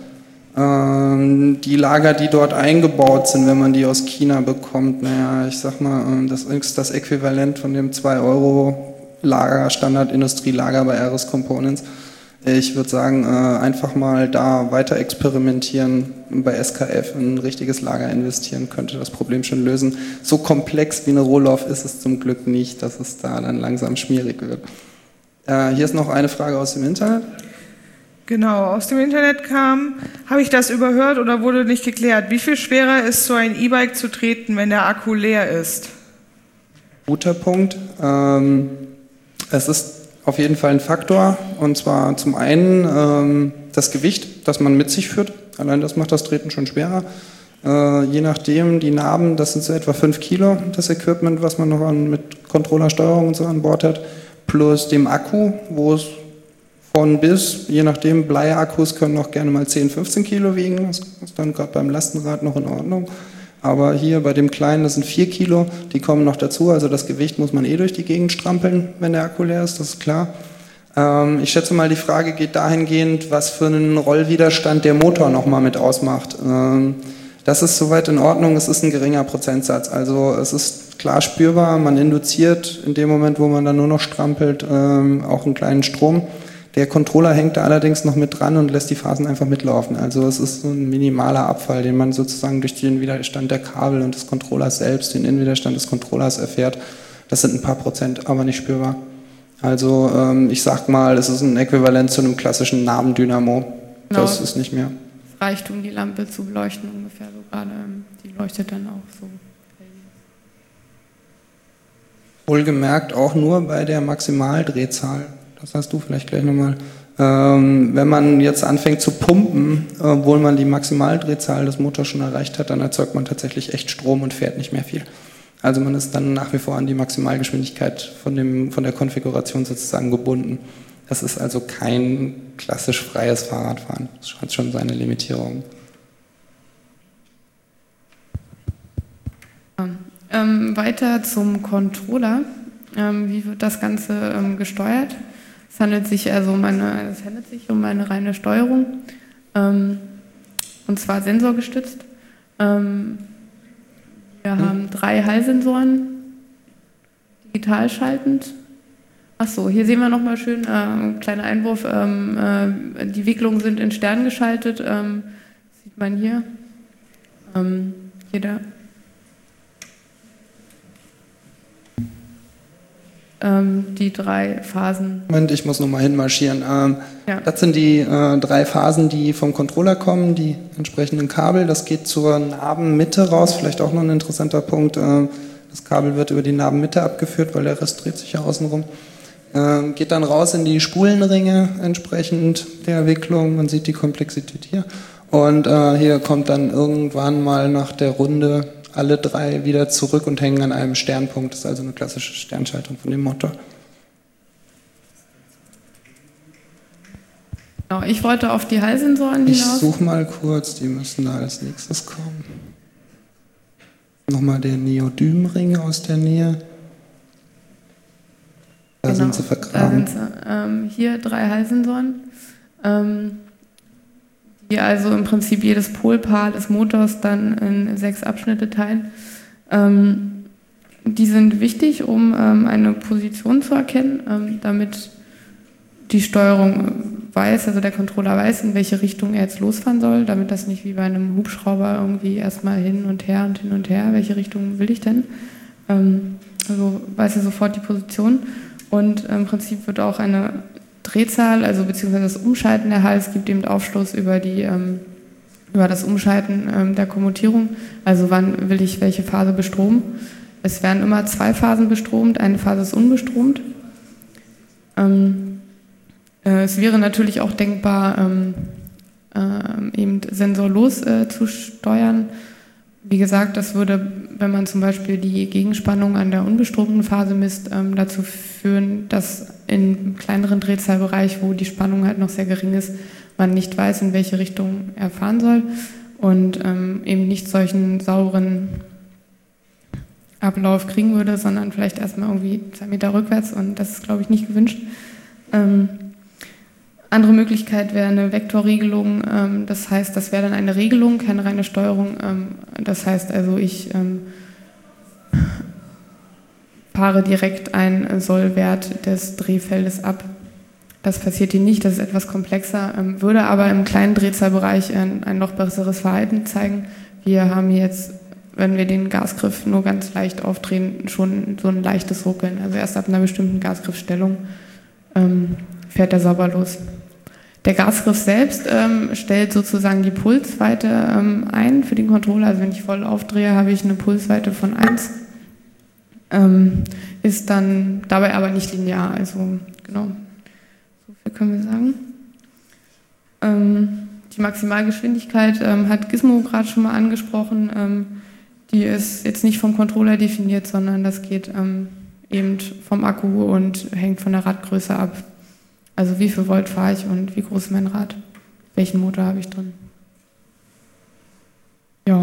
Die Lager, die dort eingebaut sind, wenn man die aus China bekommt, naja, ich sag mal, das ist das Äquivalent von dem 2-Euro-Lager, Standard-Industrielager bei Ares Components. Ich würde sagen, einfach mal da weiter experimentieren, bei SKF ein richtiges Lager investieren, könnte das Problem schon lösen. So komplex wie eine Rohloff ist es zum Glück nicht, dass es da dann langsam schmierig wird. Hier ist noch eine Frage aus dem Internet. Genau, aus dem Internet kam, habe ich das überhört oder wurde nicht geklärt? Wie viel schwerer ist so ein E-Bike zu treten, wenn der Akku leer ist? Guter Punkt. Es ist auf jeden Fall ein Faktor, und zwar zum einen das Gewicht, das man mit sich führt. Allein das macht das Treten schon schwerer. Je nachdem, die Narben, das sind so etwa 5 Kilo, das Equipment, was man noch mit Controllersteuerung und so an Bord hat, plus dem Akku, wo es von bis, je nachdem, Bleiakkus können auch gerne mal 10, 15 Kilo wiegen, das ist dann gerade beim Lastenrad noch in Ordnung. Aber hier bei dem Kleinen, das sind 4 Kilo, die kommen noch dazu, also das Gewicht muss man durch die Gegend strampeln, wenn der Akku leer ist, das ist klar. Ich schätze mal, die Frage geht dahingehend, was für einen Rollwiderstand der Motor nochmal mit ausmacht. Das ist soweit in Ordnung, es ist ein geringer Prozentsatz, also es ist klar spürbar, man induziert in dem Moment, wo man dann nur noch strampelt, auch einen kleinen Strom. Der Controller hängt da allerdings noch mit dran und lässt die Phasen einfach mitlaufen. Also es ist so ein minimaler Abfall, den man sozusagen durch den Widerstand der Kabel und des Controllers selbst, den Innenwiderstand des Controllers erfährt. Das sind ein paar Prozent, aber nicht spürbar. Also ich sag mal, es ist ein Äquivalent zu einem klassischen Nabendynamo. Genau. Das ist nicht mehr. Es reicht, um die Lampe zu beleuchten ungefähr so gerade. Die leuchtet dann auch so. Wohlgemerkt auch nur bei der Maximaldrehzahl. Das hast du vielleicht gleich nochmal. Wenn man jetzt anfängt zu pumpen, obwohl man die Maximaldrehzahl des Motors schon erreicht hat, dann erzeugt man tatsächlich echt Strom und fährt nicht mehr viel. Also man ist dann nach wie vor an die Maximalgeschwindigkeit von der Konfiguration sozusagen gebunden. Das ist also kein klassisch freies Fahrradfahren. Das hat schon seine Limitierung. Weiter zum Controller. Wie wird das Ganze gesteuert? Es handelt sich um eine reine Steuerung, und zwar sensorgestützt. Wir haben 3 Hallsensoren, digital schaltend. Achso, hier sehen wir nochmal schön, kleiner Einwurf, die Wicklungen sind in Stern geschaltet, sieht man hier. Die 3 Phasen. Moment, ich muss nochmal hinmarschieren. Ja. Das sind die 3 Phasen, die vom Controller kommen, die entsprechenden Kabel. Das geht zur Narbenmitte raus, vielleicht auch noch ein interessanter Punkt. Das Kabel wird über die Narbenmitte abgeführt, weil der Rest dreht sich ja außenrum. Geht dann raus in die Spulenringe entsprechend der Wicklung. Man sieht die Komplexität hier. Und hier kommt dann irgendwann mal nach der Runde alle 3 wieder zurück und hängen an einem Sternpunkt. Das ist also eine klassische Sternschaltung von dem Motor. Genau, ich wollte auf die Hallsensoren hinaus. Ich suche mal kurz, die müssen da als nächstes kommen. Nochmal der Neodymring aus der Nähe. Da sind sie vergraben. Da sind sie. Hier 3 Hallsensoren, die also im Prinzip jedes Polpaar des Motors dann in 6 Abschnitte teilen. Die sind wichtig, um eine Position zu erkennen, damit die Steuerung weiß, also der Controller weiß, in welche Richtung er jetzt losfahren soll, damit das nicht wie bei einem Hubschrauber irgendwie erstmal hin und her, welche Richtung will ich denn? Also weiß er sofort die Position und im Prinzip wird auch eine Drehzahl, also beziehungsweise das Umschalten der Hals gibt eben Aufschluss über das Umschalten der Kommutierung, also wann will ich welche Phase bestromen. Es werden immer 2 Phasen bestromt, eine Phase ist unbestromt. Es wäre natürlich auch denkbar, eben sensorlos zu steuern. Wie gesagt, das würde, wenn man zum Beispiel die Gegenspannung an der unbestromten Phase misst, dazu führen, dass in kleineren Drehzahlbereich, wo die Spannung halt noch sehr gering ist, man nicht weiß, in welche Richtung er fahren soll und eben nicht solchen sauberen Ablauf kriegen würde, sondern vielleicht erstmal irgendwie 2 Meter rückwärts und das ist, glaube ich, nicht gewünscht. Andere Möglichkeit wäre eine Vektorregelung, das heißt, das wäre dann eine Regelung, keine reine Steuerung. Das heißt also, ich fahre direkt einen Sollwert des Drehfeldes ab. Das passiert hier nicht, das ist etwas komplexer, würde aber im kleinen Drehzahlbereich ein noch besseres Verhalten zeigen. Wir haben jetzt, wenn wir den Gasgriff nur ganz leicht aufdrehen, schon so ein leichtes Ruckeln. Also erst ab einer bestimmten Gasgriffstellung fährt er sauber los. Der Gasgriff selbst stellt sozusagen die Pulsweite ein für den Controller. Also wenn ich voll aufdrehe, habe ich eine Pulsweite von 1. Ist dann dabei aber nicht linear. Also genau, so viel können wir sagen. Die Maximalgeschwindigkeit hat Gizmo gerade schon mal angesprochen. Die ist jetzt nicht vom Controller definiert, sondern das geht eben vom Akku und hängt von der Radgröße ab. Also wie viel Volt fahre ich und wie groß ist mein Rad? Welchen Motor habe ich drin? Ja.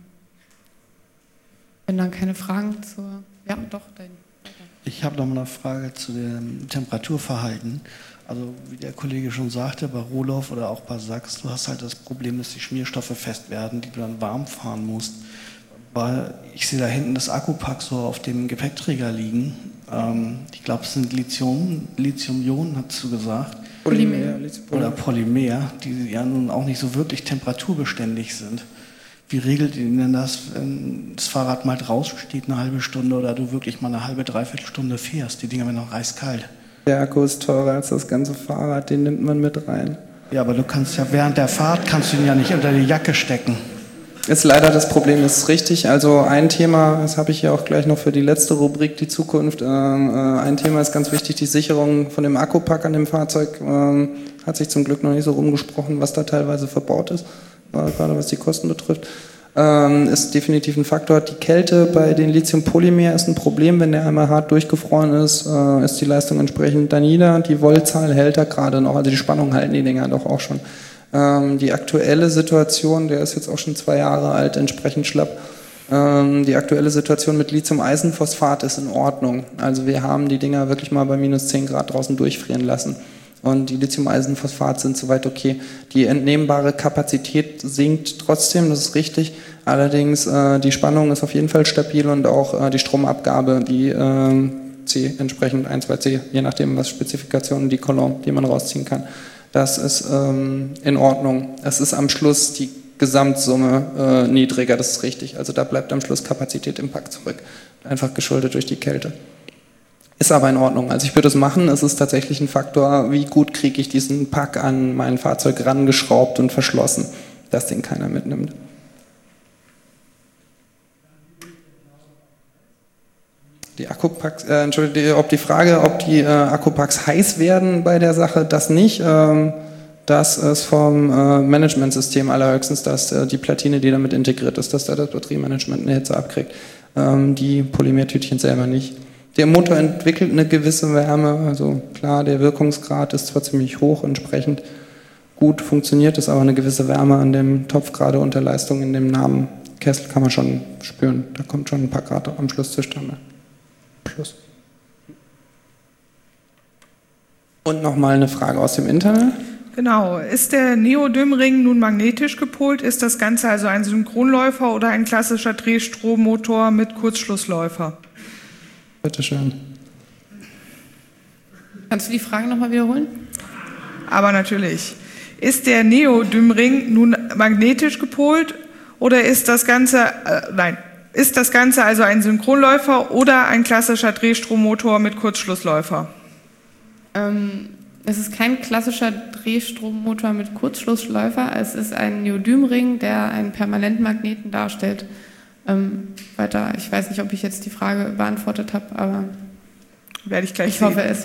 Wenn dann keine Fragen zur... Ja, doch. Ich habe noch mal eine Frage zu dem Temperaturverhalten. Also wie der Kollege schon sagte, bei Rohloff oder auch bei Sachs, du hast halt das Problem, dass die Schmierstoffe fest werden, die du dann warm fahren musst. Weil ich sehe da hinten das Akkupack so auf dem Gepäckträger liegen. Ich glaube, es sind Lithium-Ionen, hast du gesagt. Polymer. Oder Polymer, die ja nun auch nicht so wirklich temperaturbeständig sind. Wie regelt ihr denn das, wenn das Fahrrad mal draußen steht, eine halbe Stunde oder du wirklich mal eine halbe, dreiviertel Stunde fährst? Die Dinger werden noch eiskalt. Der Akku ist teurer als das ganze Fahrrad, den nimmt man mit rein. Ja, aber du kannst ja während der Fahrt, kannst du ihn ja nicht unter die Jacke stecken. Ist leider das Problem, ist richtig. Also ein Thema, das habe ich hier auch gleich noch für die letzte Rubrik, die Zukunft. Ein Thema ist ganz wichtig, die Sicherung von dem Akkupack an dem Fahrzeug. Hat sich zum Glück noch nicht so rumgesprochen, was da teilweise verbaut ist, gerade was die Kosten betrifft. Ist definitiv ein Faktor. Die Kälte bei den Lithium-Polymer ist ein Problem, wenn der einmal hart durchgefroren ist die Leistung entsprechend da nieder. Die Voltzahl hält da gerade noch, also die Spannung halten die Dinger doch auch schon. Die aktuelle Situation, der ist jetzt auch schon 2 Jahre alt, entsprechend schlapp. Die aktuelle Situation mit Lithium-Eisenphosphat ist in Ordnung. Also wir haben die Dinger wirklich mal bei minus 10 Grad draußen durchfrieren lassen. Und die Lithium-Eisenphosphat sind soweit okay. Die entnehmbare Kapazität sinkt trotzdem, das ist richtig. Allerdings die Spannung ist auf jeden Fall stabil und auch die Stromabgabe, die C entsprechend 1, 2C, je nachdem was Spezifikationen, die Coulomb, die man rausziehen kann. Das ist in Ordnung. Es ist am Schluss die Gesamtsumme niedriger, das ist richtig. Also da bleibt am Schluss Kapazität im Pack zurück. Einfach geschuldet durch die Kälte. Ist aber in Ordnung. Also ich würde es machen. Es ist tatsächlich ein Faktor, wie gut kriege ich diesen Pack an mein Fahrzeug rangeschraubt und verschlossen, dass den keiner mitnimmt. Die Akkupacks, ob die Frage, ob die Akkupacks heiß werden bei der Sache, das nicht. Das ist vom Managementsystem allerhöchstens, dass die Platine, die damit integriert ist, dass da das Batteriemanagement eine Hitze abkriegt. Die Polymertütchen selber nicht. Der Motor entwickelt eine gewisse Wärme, also klar, der Wirkungsgrad ist zwar ziemlich hoch, entsprechend gut funktioniert es, aber eine gewisse Wärme an dem Topf, gerade unter Leistung in dem Namen Kessel, kann man schon spüren. Da kommt schon ein paar Grad am Schluss zustande. Plus. Und nochmal eine Frage aus dem Internet. Genau. Ist der Neodym-Ring nun magnetisch gepolt? Ist das Ganze also ein Synchronläufer oder ein klassischer Drehstrommotor mit Kurzschlussläufer? Bitte schön. Kannst du die Frage nochmal wiederholen? Aber natürlich. Ist der Neodym-Ring nun magnetisch gepolt oder ist das Ganze, ist das Ganze also ein Synchronläufer oder ein klassischer Drehstrommotor mit Kurzschlussläufer? Es ist kein klassischer Drehstrommotor mit Kurzschlussläufer. Es ist ein Neodym-Ring, der einen Permanentmagneten darstellt. Weiter, ich weiß nicht, ob ich jetzt die Frage beantwortet habe, aber werde ich gleich ich hoffe es.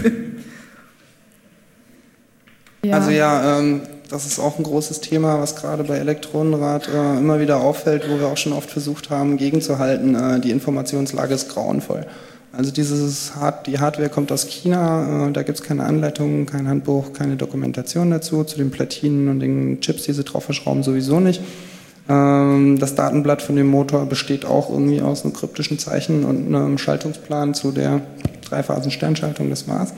Ja. Also ja, das ist auch ein großes Thema, was gerade bei Elektronenrad immer wieder auffällt, wo wir auch schon oft versucht haben, gegenzuhalten. Die Informationslage ist grauenvoll. Also die Hardware kommt aus China, da gibt es keine Anleitungen, kein Handbuch, keine Dokumentation dazu, zu den Platinen und den Chips, die sie drauf verschrauben, sowieso nicht. Das Datenblatt von dem Motor besteht auch irgendwie aus einem kryptischen Zeichen und einem Schaltungsplan zu der 3-Phasen-Sternschaltung, das war's.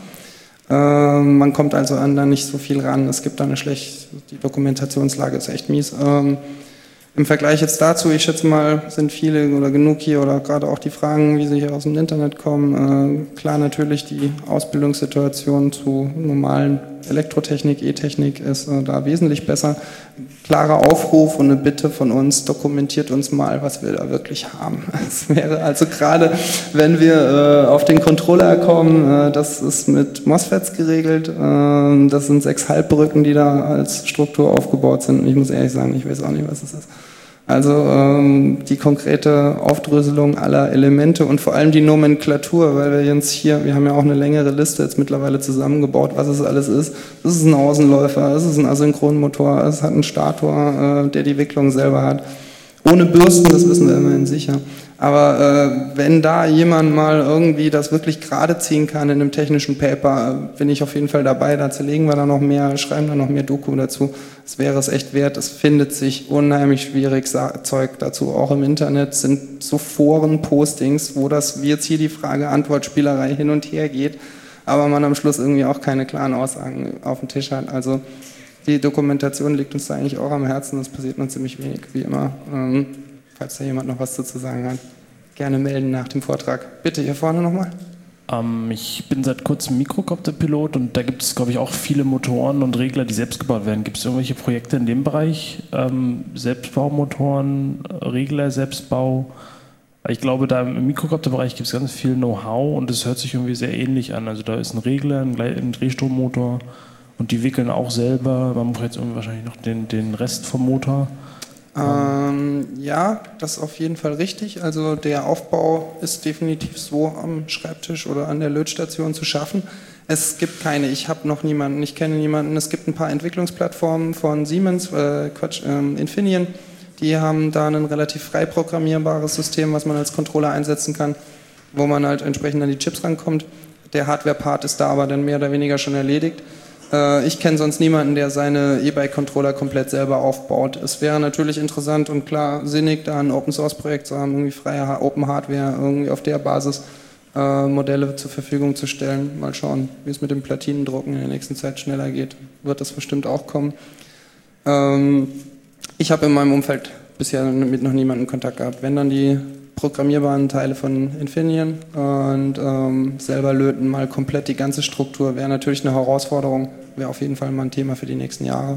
Man kommt also an da nicht so viel ran, es gibt da die Dokumentationslage ist echt mies. Im Vergleich jetzt dazu, ich schätze mal, sind viele oder genug hier oder gerade auch die Fragen, wie sie hier aus dem Internet kommen. Klar, natürlich die Ausbildungssituation zu normalen Elektrotechnik, E-Technik ist da wesentlich besser. Klarer Aufruf und eine Bitte von uns, dokumentiert uns mal, was wir da wirklich haben. Es wäre also gerade, wenn wir auf den Controller kommen, das ist mit MOSFETs geregelt, das sind 6 Halbbrücken, die da als Struktur aufgebaut sind. Und ich muss ehrlich sagen, ich weiß auch nicht, was es ist. Also die konkrete Aufdröselung aller Elemente und vor allem die Nomenklatur, weil wir jetzt wir haben ja auch eine längere Liste jetzt mittlerweile zusammengebaut, was es alles ist. Es ist ein Außenläufer, es ist ein Asynchronmotor, es hat einen Stator, der die Wicklung selber hat. Ohne Bürsten, das wissen wir immerhin sicher. Aber wenn da jemand mal irgendwie das wirklich gerade ziehen kann in einem technischen Paper, bin ich auf jeden Fall dabei. Da zerlegen wir da noch mehr, schreiben da noch mehr Doku dazu. Das wäre es echt wert. Es findet sich unheimlich schwierig Zeug dazu. Auch im Internet sind so Foren-Postings, wo wie jetzt hier die Frage-Antwort-Spielerei hin und her geht, aber man am Schluss irgendwie auch keine klaren Aussagen auf dem Tisch hat. Also die Dokumentation liegt uns da eigentlich auch am Herzen. Das passiert uns ziemlich wenig, wie immer. Falls da jemand noch was dazu sagen hat, gerne melden nach dem Vortrag. Bitte, hier vorne nochmal. Ich bin seit kurzem Mikrocopter-Pilot und da gibt es, glaube ich, auch viele Motoren und Regler, die selbst gebaut werden. Gibt es irgendwelche Projekte in dem Bereich? Selbstbaumotoren, Regler, Selbstbau? Ich glaube, da im Mikrocopter-Bereich gibt es ganz viel Know-how und es hört sich irgendwie sehr ähnlich an. Also da ist ein Regler, ein Drehstrommotor und die wickeln auch selber. Man braucht jetzt irgendwie wahrscheinlich noch den Rest vom Motor. Ja, das ist auf jeden Fall richtig. Also der Aufbau ist definitiv so am Schreibtisch oder an der Lötstation zu schaffen. Es gibt keine, ich habe noch niemanden, ich kenne niemanden. Es gibt ein paar Entwicklungsplattformen von Siemens, Infineon, die haben da ein relativ frei programmierbares System, was man als Controller einsetzen kann, wo man halt entsprechend an die Chips rankommt. Der Hardware-Part ist da aber dann mehr oder weniger schon erledigt. Ich kenne sonst niemanden, der seine E-Bike-Controller komplett selber aufbaut. Es wäre natürlich interessant und klar sinnig, da ein Open-Source-Projekt zu haben, irgendwie freie Open-Hardware, irgendwie auf der Basis Modelle zur Verfügung zu stellen. Mal schauen, wie es mit dem Platinendrucken in der nächsten Zeit schneller geht. Wird das bestimmt auch kommen. Ich habe in meinem Umfeld bisher mit noch niemandem Kontakt gehabt. Wenn dann die programmierbaren Teile von Infineon und selber löten mal komplett die ganze Struktur, wäre natürlich eine Herausforderung, wäre auf jeden Fall mal ein Thema für die nächsten Jahre.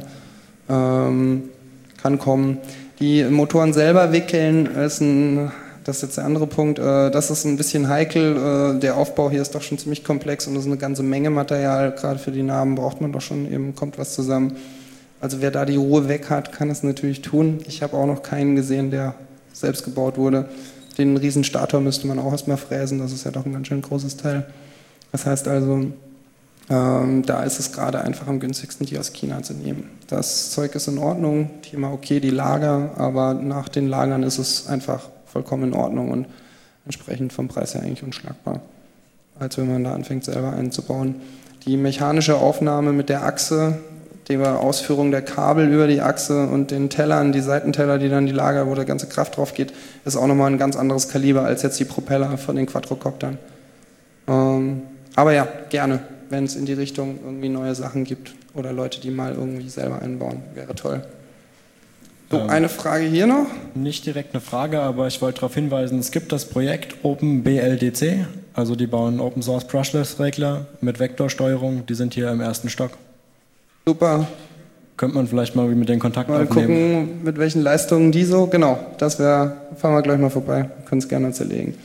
Kann kommen. Die Motoren selber wickeln das ist jetzt der andere Punkt, das ist ein bisschen heikel, der Aufbau hier ist doch schon ziemlich komplex und das ist eine ganze Menge Material, gerade für die Narben braucht man doch schon, eben kommt was zusammen. Also wer da die Ruhe weg hat, kann es natürlich tun. Ich habe auch noch keinen gesehen, der selbst gebaut wurde. Den riesen Stator müsste man auch erstmal fräsen, das ist ja doch ein ganz schön großes Teil. Das heißt also, da ist es gerade einfach am günstigsten, die aus China zu nehmen. Das Zeug ist in Ordnung, Thema okay, die Lager, aber nach den Lagern ist es einfach vollkommen in Ordnung und entsprechend vom Preis her eigentlich unschlagbar, als wenn man da anfängt selber einzubauen. Die mechanische Aufnahme mit der Achse, die Ausführung der Kabel über die Achse und den Tellern, die Seitenteller, die dann die Lager, wo der ganze Kraft drauf geht, ist auch nochmal ein ganz anderes Kaliber als jetzt die Propeller von den Quadrocoptern. Aber ja, gerne, wenn es in die Richtung irgendwie neue Sachen gibt oder Leute, die mal irgendwie selber einbauen, wäre toll. So, eine Frage hier noch. Nicht direkt eine Frage, aber ich wollte darauf hinweisen, es gibt das Projekt OpenBLDC, also die bauen Open Source Brushless Regler mit Vektorsteuerung, die sind hier im 1. Stock. Super. Könnte man vielleicht mal mit den Kontakt mal aufnehmen. Gucken, mit welchen Leistungen die so, genau, das fahren wir gleich mal vorbei, können es gerne zerlegen.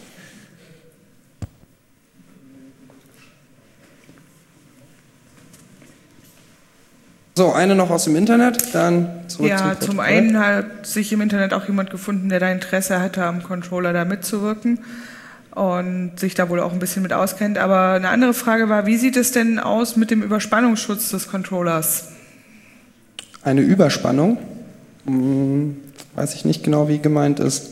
So, eine noch aus dem Internet, dann zurück zum zum einen hat sich im Internet auch jemand gefunden, der da Interesse hatte, am Controller da mitzuwirken und sich da wohl auch ein bisschen mit auskennt. Aber eine andere Frage war, wie sieht es denn aus mit dem Überspannungsschutz des Controllers? Eine Überspannung? Weiß ich nicht genau, wie gemeint ist.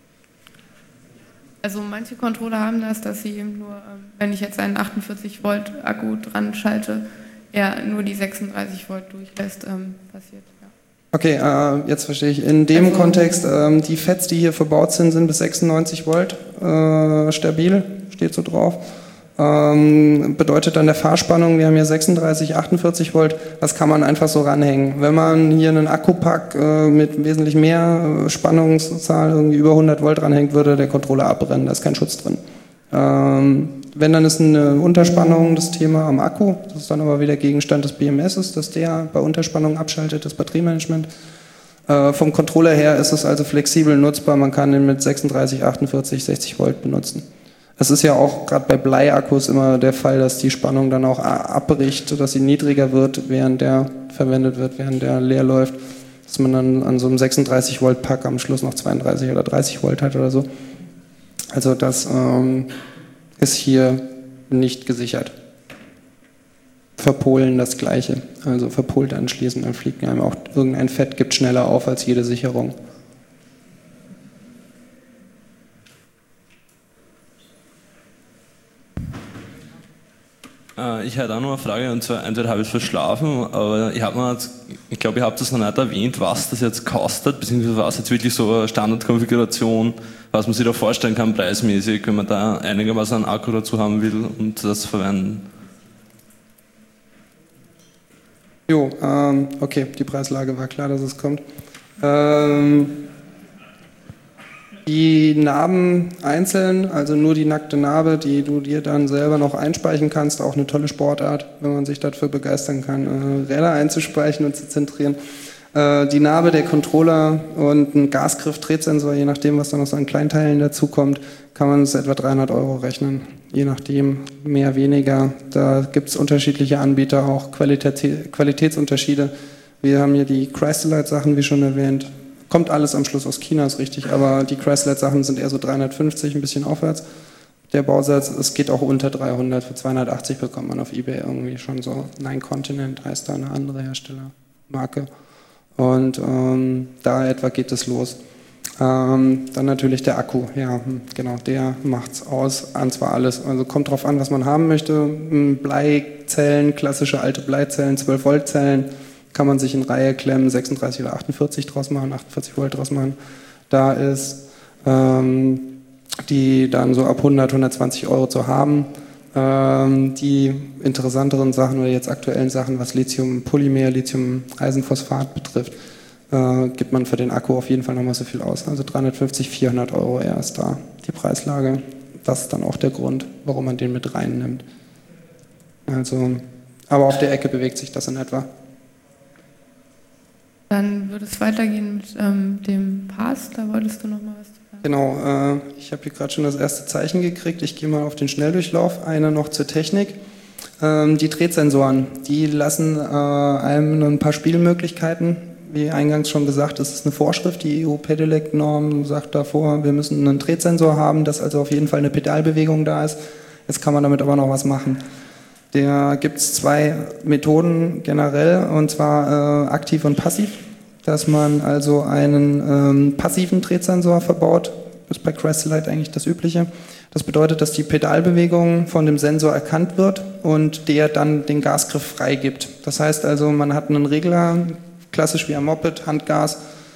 Also manche Controller haben das, dass sie eben nur, wenn ich jetzt einen 48 Volt Akku dran schalte, er nur die 36 Volt durchlässt, passiert. Ja. Okay, jetzt verstehe ich. In dem Kontext, die FETs, die hier verbaut sind bis 96 Volt stabil, steht so drauf. Bedeutet dann der Fahrspannung, wir haben hier 36, 48 Volt, das kann man einfach so ranhängen. Wenn man hier einen Akkupack mit wesentlich mehr Spannungszahl, irgendwie über 100 Volt ranhängt, würde der Controller abbrennen, da ist kein Schutz drin. Wenn, dann ist eine Unterspannung das Thema am Akku, das ist dann aber wieder Gegenstand des BMS, dass der bei Unterspannung abschaltet, das Batteriemanagement. Vom Controller her ist es also flexibel nutzbar, man kann ihn mit 36, 48, 60 Volt benutzen. Es ist ja auch gerade bei Bleiakkus immer der Fall, dass die Spannung dann auch abbricht, dass sie niedriger wird, während der verwendet wird, während der leer läuft, dass man dann an so einem 36 Volt Pack am Schluss noch 32 oder 30 Volt hat oder so. Also das ist hier nicht gesichert. Verpolen das Gleiche. Also verpolt anschließen, dann fliegt einem auch irgendein Fett, gibt schneller auf als jede Sicherung. Ich hätte auch noch eine Frage, und zwar, entweder habe ich es verschlafen, aber ich glaube, ihr habt das noch nicht erwähnt, was das jetzt kostet, beziehungsweise was jetzt wirklich so eine Standardkonfiguration, was man sich da vorstellen kann preismäßig, wenn man da einigermaßen einen Akku dazu haben will und das verwenden. Jo, okay, die Preislage war klar, dass es kommt. Die Narben einzeln, also nur die nackte Narbe, die du dir dann selber noch einspeichen kannst, auch eine tolle Sportart, wenn man sich dafür begeistern kann, Räder einzuspeichen und zu zentrieren. Die Narbe, der Controller und ein Gasgriff-Drehsensor, je nachdem, was da noch so an Kleinteilen dazu kommt, kann man es etwa 300 € rechnen. Je nachdem, mehr, weniger. Da gibt es unterschiedliche Anbieter, auch Qualitätsunterschiede. Wir haben hier die Crystalite-Sachen, wie schon erwähnt. Kommt alles am Schluss aus China, ist richtig, aber die Chrysler-Sachen sind eher so 350, ein bisschen aufwärts. Der Bausatz, es geht auch unter 300, für 280 bekommt man auf eBay irgendwie schon so. Nine Continent heißt da eine andere Herstellermarke. Und da etwa geht es los. Dann natürlich der Akku, ja, genau, der macht's aus, an zwar alles. Also kommt drauf an, was man haben möchte. Bleizellen, klassische alte Bleizellen, 12-Volt-Zellen, kann man sich in Reihe klemmen, 36 oder 48 draus machen, 48 Volt draus machen. Da ist die dann so ab 100, 120 Euro zu haben. Die interessanteren Sachen oder jetzt aktuellen Sachen, was Lithium-Polymer, Lithium-Eisenphosphat betrifft, gibt man für den Akku auf jeden Fall nochmal so viel aus. Also 350, 400 Euro eher ist da die Preislage. Das ist dann auch der Grund, warum man den mit reinnimmt. Also, aber auf der Ecke bewegt sich das in etwa. Dann würde es weitergehen mit dem Pass, da wolltest du noch mal was zu sagen. Genau, ich habe hier gerade schon das erste Zeichen gekriegt. Ich gehe mal auf den Schnelldurchlauf. Eine noch zur Technik. Die Tretsensoren, die lassen einem ein paar Spielmöglichkeiten. Wie eingangs schon gesagt, das ist eine Vorschrift. Die EU-Pedelec-Norm sagt davor, wir müssen einen Tretsensor haben, dass also auf jeden Fall eine Pedalbewegung da ist. Jetzt kann man damit aber noch was machen. Da gibt es zwei Methoden generell, und zwar aktiv und passiv. Dass man also einen passiven Tretsensor verbaut, das ist bei Chrysler eigentlich das Übliche. Das bedeutet, dass die Pedalbewegung von dem Sensor erkannt wird und der dann den Gasgriff freigibt. Das heißt also, man hat einen Regler, klassisch wie am Moped, Handgas.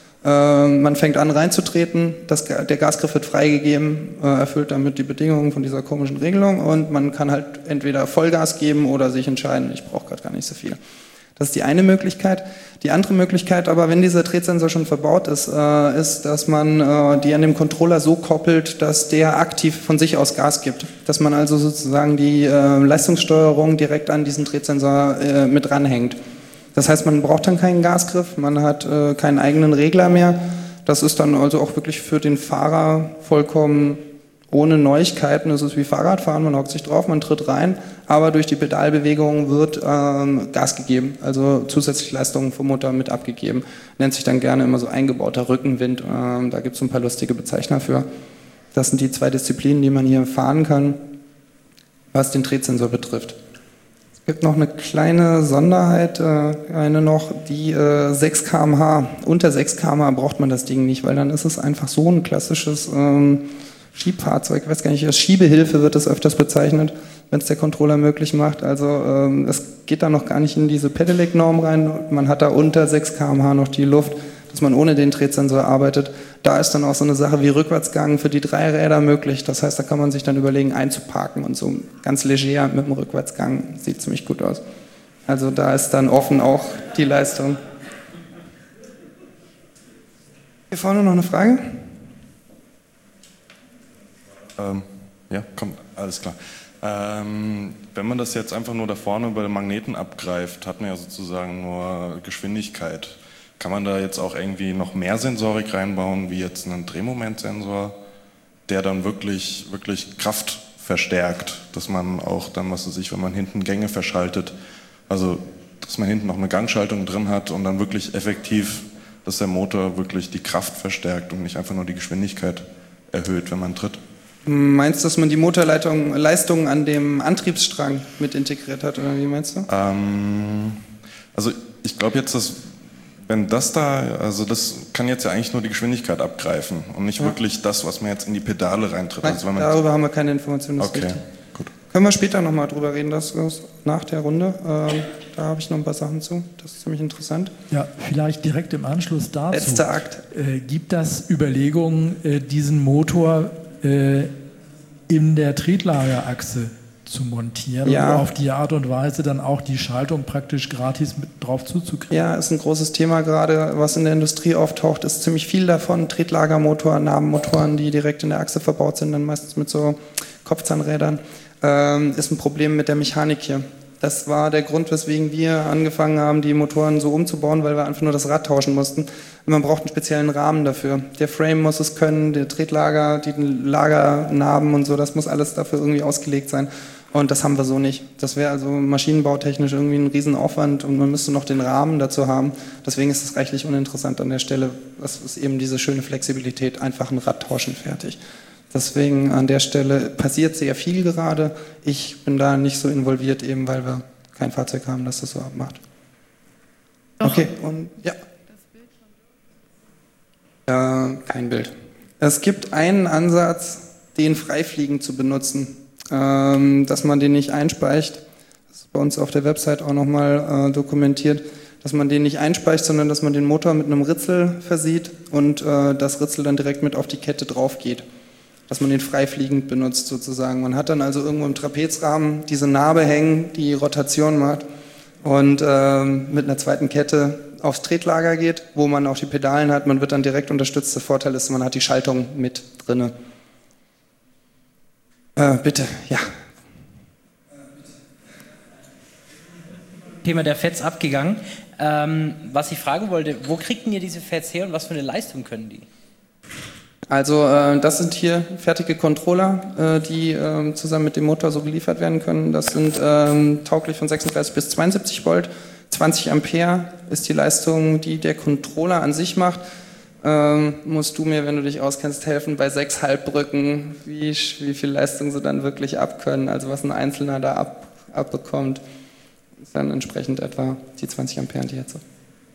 Man fängt an reinzutreten, der Gasgriff wird freigegeben, erfüllt damit die Bedingungen von dieser komischen Regelung und man kann halt entweder Vollgas geben oder sich entscheiden, ich brauche gerade gar nicht so viel. Das ist die eine Möglichkeit. Die andere Möglichkeit aber, wenn dieser Tretsensor schon verbaut ist, ist, dass man die an dem Controller so koppelt, dass der aktiv von sich aus Gas gibt. Dass man also sozusagen die Leistungssteuerung direkt an diesen Tretsensor mit ranhängt. Das heißt, man braucht dann keinen Gasgriff, man hat keinen eigenen Regler mehr. Das ist dann also auch wirklich für den Fahrer vollkommen ohne Neuigkeiten. Es ist wie Fahrradfahren, man hockt sich drauf, man tritt rein, aber durch die Pedalbewegung wird Gas gegeben, also zusätzliche Leistungen vom Motor mit abgegeben. Nennt sich dann gerne immer so eingebauter Rückenwind, da gibt es ein paar lustige Bezeichner für. Das sind die zwei Disziplinen, die man hier fahren kann, was den Tretsensor betrifft. Es gibt noch eine kleine Sonderheit, eine noch, die 6 km/h. Unter 6 km/h braucht man das Ding nicht, weil dann ist es einfach so ein klassisches Schiebfahrzeug, ich weiß gar nicht, als Schiebehilfe wird das öfters bezeichnet, wenn es der Controller möglich macht. Also es geht da noch gar nicht in diese Pedelec-Norm rein. Man hat da unter 6 km/h noch die Luft, dass man ohne den Tretsensor arbeitet. Da ist dann auch so eine Sache wie Rückwärtsgang für die 3 Räder möglich. Das heißt, da kann man sich dann überlegen, einzuparken und so ganz leger mit dem Rückwärtsgang. Sieht ziemlich gut aus. Also da ist dann offen auch die Leistung. Hier vorne noch eine Frage? Ja, kommt, alles klar. Wenn man das jetzt einfach nur da vorne über den Magneten abgreift, hat man ja sozusagen nur Geschwindigkeit. Kann man da jetzt auch irgendwie noch mehr Sensorik reinbauen, wie jetzt einen Drehmomentsensor, der dann wirklich Kraft verstärkt, dass man auch dann, was weiß ich, wenn man hinten Gänge verschaltet, also dass man hinten noch eine Gangschaltung drin hat und dann wirklich effektiv, dass der Motor wirklich die Kraft verstärkt und nicht einfach nur die Geschwindigkeit erhöht, wenn man tritt? Meinst du, dass man die Motorleistung an dem Antriebsstrang mit integriert hat, oder wie meinst du? Also ich glaube jetzt, dass wenn das da, also das kann jetzt ja eigentlich nur die Geschwindigkeit abgreifen und nicht wirklich das, was man jetzt in die Pedale reintritt. Nein, also wenn man darüber haben wir keine Informationen. Okay, gut. Können wir später nochmal drüber reden, das ist nach der Runde. Da habe ich noch ein paar Sachen zu, das ist ziemlich interessant. Ja, vielleicht direkt im Anschluss dazu. Letzter Akt. Gibt das Überlegungen, diesen Motor in der Tretlagerachse zu montieren, ja, und auf die Art und Weise dann auch die Schaltung praktisch gratis mit drauf zuzukriegen? Ja, ist ein großes Thema gerade, was in der Industrie auftaucht, ist ziemlich viel davon. Tretlagermotoren, Nabenmotoren, die direkt in der Achse verbaut sind, dann meistens mit so Kopfzahnrädern, ist ein Problem mit der Mechanik hier. Das war der Grund, weswegen wir angefangen haben, die Motoren so umzubauen, weil wir einfach nur das Rad tauschen mussten. Und man braucht einen speziellen Rahmen dafür. Der Frame muss es können, der Tretlager, die Lagernaben und so, das muss alles dafür irgendwie ausgelegt sein. Und das haben wir so nicht. Das wäre also maschinenbautechnisch irgendwie ein Riesenaufwand und man müsste noch den Rahmen dazu haben. Deswegen ist es reichlich uninteressant an der Stelle. Das ist eben diese schöne Flexibilität, einfach ein Rad tauschen, fertig. Deswegen an der Stelle passiert sehr viel gerade. Ich bin da nicht so involviert, eben weil wir kein Fahrzeug haben, das das so abmacht. Okay, und ja. Kein Bild. Es gibt einen Ansatz, den freifliegend zu benutzen, dass man den nicht einspeicht. Das ist bei uns auf der Website auch nochmal dokumentiert, dass man den nicht einspeicht, sondern dass man den Motor mit einem Ritzel versieht und das Ritzel dann direkt mit auf die Kette drauf geht. Dass man den freifliegend benutzt sozusagen. Man hat dann also irgendwo im Trapezrahmen diese Narbe hängen, die Rotation macht und mit einer zweiten Kette aufs Tretlager geht, wo man auch die Pedalen hat. Man wird dann direkt unterstützt. Der Vorteil ist, man hat die Schaltung mit drinne. Bitte, ja. Thema der FETs abgegangen. Was ich fragen wollte, wo kriegt ihr diese FETs her und was für eine Leistung können die? Also das sind hier fertige Controller, die zusammen mit dem Motor so geliefert werden können. Das sind tauglich von 36 bis 72 Volt. 20 Ampere ist die Leistung, die der Controller an sich macht. Musst du mir, wenn du dich auskennst, helfen bei 6 Halbbrücken, wie viel Leistung sie dann wirklich abkönnen, also was ein Einzelner da abbekommt, ist dann entsprechend etwa die 20 Ampere, die jetzt so.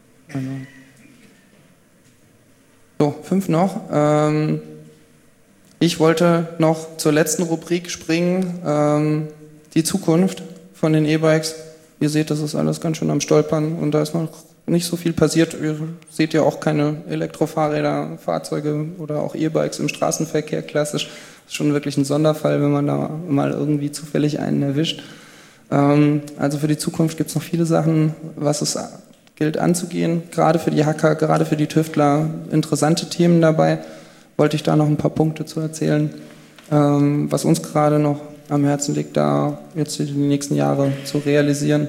So, 5 noch. Ich wollte noch zur letzten Rubrik springen, die Zukunft von den E-Bikes. Ihr seht, das ist alles ganz schön am Stolpern und da ist noch nicht so viel passiert. Ihr seht ja auch keine Elektrofahrräder, Fahrzeuge oder auch E-Bikes im Straßenverkehr klassisch. Das ist schon wirklich ein Sonderfall, wenn man da mal irgendwie zufällig einen erwischt. Also für die Zukunft gibt es noch viele Sachen, was es gilt anzugehen. Gerade für die Hacker, gerade für die Tüftler interessante Themen dabei. Wollte ich da noch ein paar Punkte zu erzählen, was uns gerade noch am Herzen liegt, da jetzt die nächsten Jahre zu realisieren.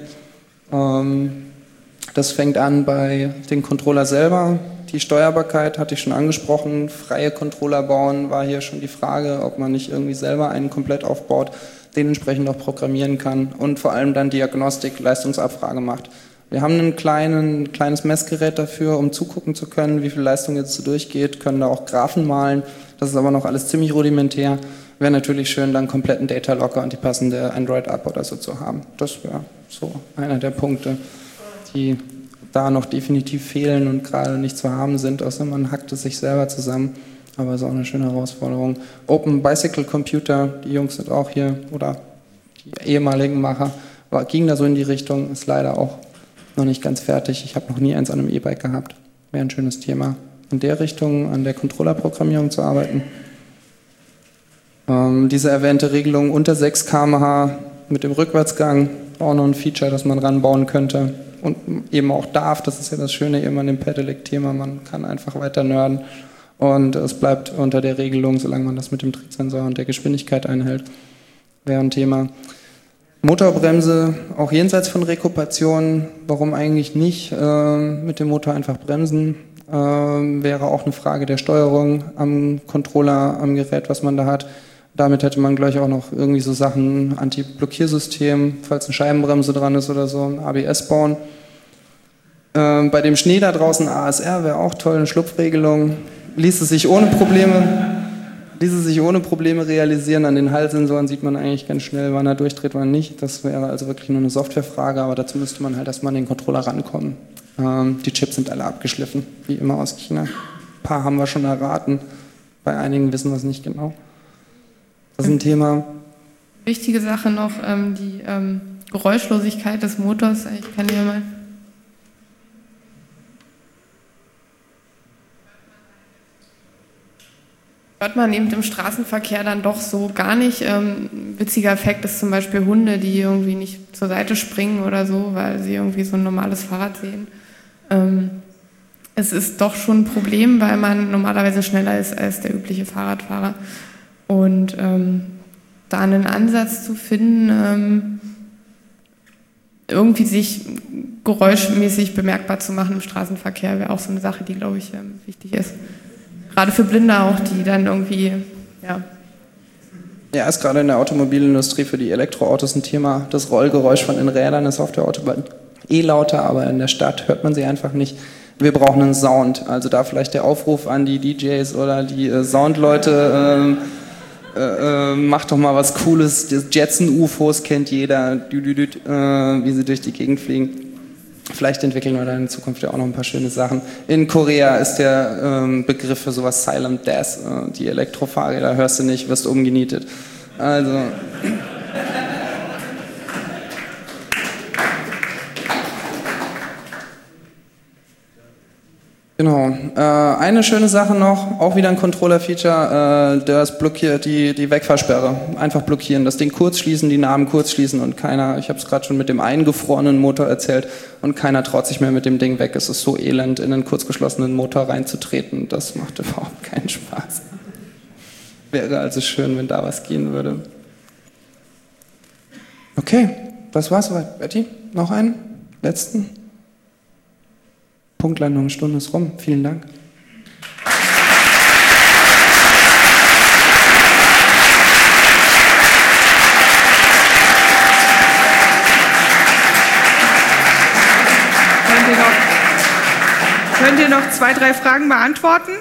Das fängt an bei den Controller selber. Die Steuerbarkeit hatte ich schon angesprochen. Freie Controller bauen war hier schon die Frage, ob man nicht irgendwie selber einen komplett aufbaut, den entsprechend auch programmieren kann und vor allem dann Diagnostik, Leistungsabfrage macht. Wir haben ein kleines Messgerät dafür, um zugucken zu können, wie viel Leistung jetzt so durchgeht, können da auch Graphen malen. Das ist aber noch alles ziemlich rudimentär. Wäre natürlich schön, dann kompletten Data Locker und die passende Android-App oder so zu haben. Das wäre so einer der Punkte, die da noch definitiv fehlen und gerade nicht zu haben sind, außer man hackt es sich selber zusammen. Aber ist auch eine schöne Herausforderung. Open Bicycle Computer, die Jungs sind auch hier, oder die ehemaligen Macher, ging da so in die Richtung, ist leider auch noch nicht ganz fertig. Ich habe noch nie eins an einem E-Bike gehabt. Wäre ein schönes Thema. In der Richtung an der Controllerprogrammierung zu arbeiten. Diese erwähnte Regelung unter 6 km/h mit dem Rückwärtsgang, auch noch ein Feature, das man ranbauen könnte und eben auch darf. Das ist ja das Schöne eben an dem Pedelec-Thema, man kann einfach weiter nerden und es bleibt unter der Regelung, solange man das mit dem Triebsensor und der Geschwindigkeit einhält. Wäre ein Thema. Motorbremse, auch jenseits von Rekupation, warum eigentlich nicht mit dem Motor einfach bremsen, wäre auch eine Frage der Steuerung am Controller, am Gerät, was man da hat. Damit hätte man gleich auch noch irgendwie so Sachen, Anti-Blockiersystem, falls eine Scheibenbremse dran ist oder so, ein ABS bauen. Bei dem Schnee da draußen ASR wäre auch toll, eine Schlupfregelung. Ließe sich ohne Probleme realisieren. An den Hallsensoren sieht man eigentlich ganz schnell, wann er durchdreht, wann nicht. Das wäre also wirklich nur eine Softwarefrage, aber dazu müsste man halt erstmal an den Controller rankommen. Die Chips sind alle abgeschliffen, wie immer aus China. Ein paar haben wir schon erraten, bei einigen wissen wir es nicht genau. Das ist ein Thema. Wichtige Sache noch, die Geräuschlosigkeit des Motors. Ich kann hier mal... Hört man eben im Straßenverkehr dann doch so gar nicht. Witziger Effekt ist zum Beispiel Hunde, die irgendwie nicht zur Seite springen oder so, weil sie irgendwie so ein normales Fahrrad sehen. Es ist doch schon ein Problem, weil man normalerweise schneller ist als der übliche Fahrradfahrer. Und da einen Ansatz zu finden, irgendwie sich geräuschmäßig bemerkbar zu machen im Straßenverkehr, wäre auch so eine Sache, die, glaube ich, wichtig ist. Gerade für Blinde auch, die dann irgendwie, ja. Ja, ist gerade in der Automobilindustrie für die Elektroautos ein Thema. Das Rollgeräusch von den Rädern ist auf der Autobahn lauter, aber in der Stadt hört man sie einfach nicht. Wir brauchen einen Sound. Also da vielleicht der Aufruf an die DJs oder die Soundleute, macht doch mal was Cooles. Das Jetson-UFOs kennt jeder, wie sie durch die Gegend fliegen. Vielleicht entwickeln wir da in Zukunft ja auch noch ein paar schöne Sachen. In Korea ist der Begriff für sowas Silent Death. Die Elektrofahrräder hörst du nicht, wirst umgenietet. Also... Genau. Eine schöne Sache noch, auch wieder ein Controller-Feature, das blockiert die Wegfahrsperre. Einfach blockieren, das Ding kurz schließen, die Namen kurz schließen und keiner, ich habe es gerade schon mit dem eingefrorenen Motor erzählt, und keiner traut sich mehr mit dem Ding weg. Es ist so elend, in einen kurzgeschlossenen Motor reinzutreten, das macht überhaupt keinen Spaß. Wäre also schön, wenn da was gehen würde. Okay, das war's soweit. Betty, noch einen? Letzten? Punktlandung, Stunde ist rum. Vielen Dank. Könnt ihr noch 2, 3 Fragen beantworten?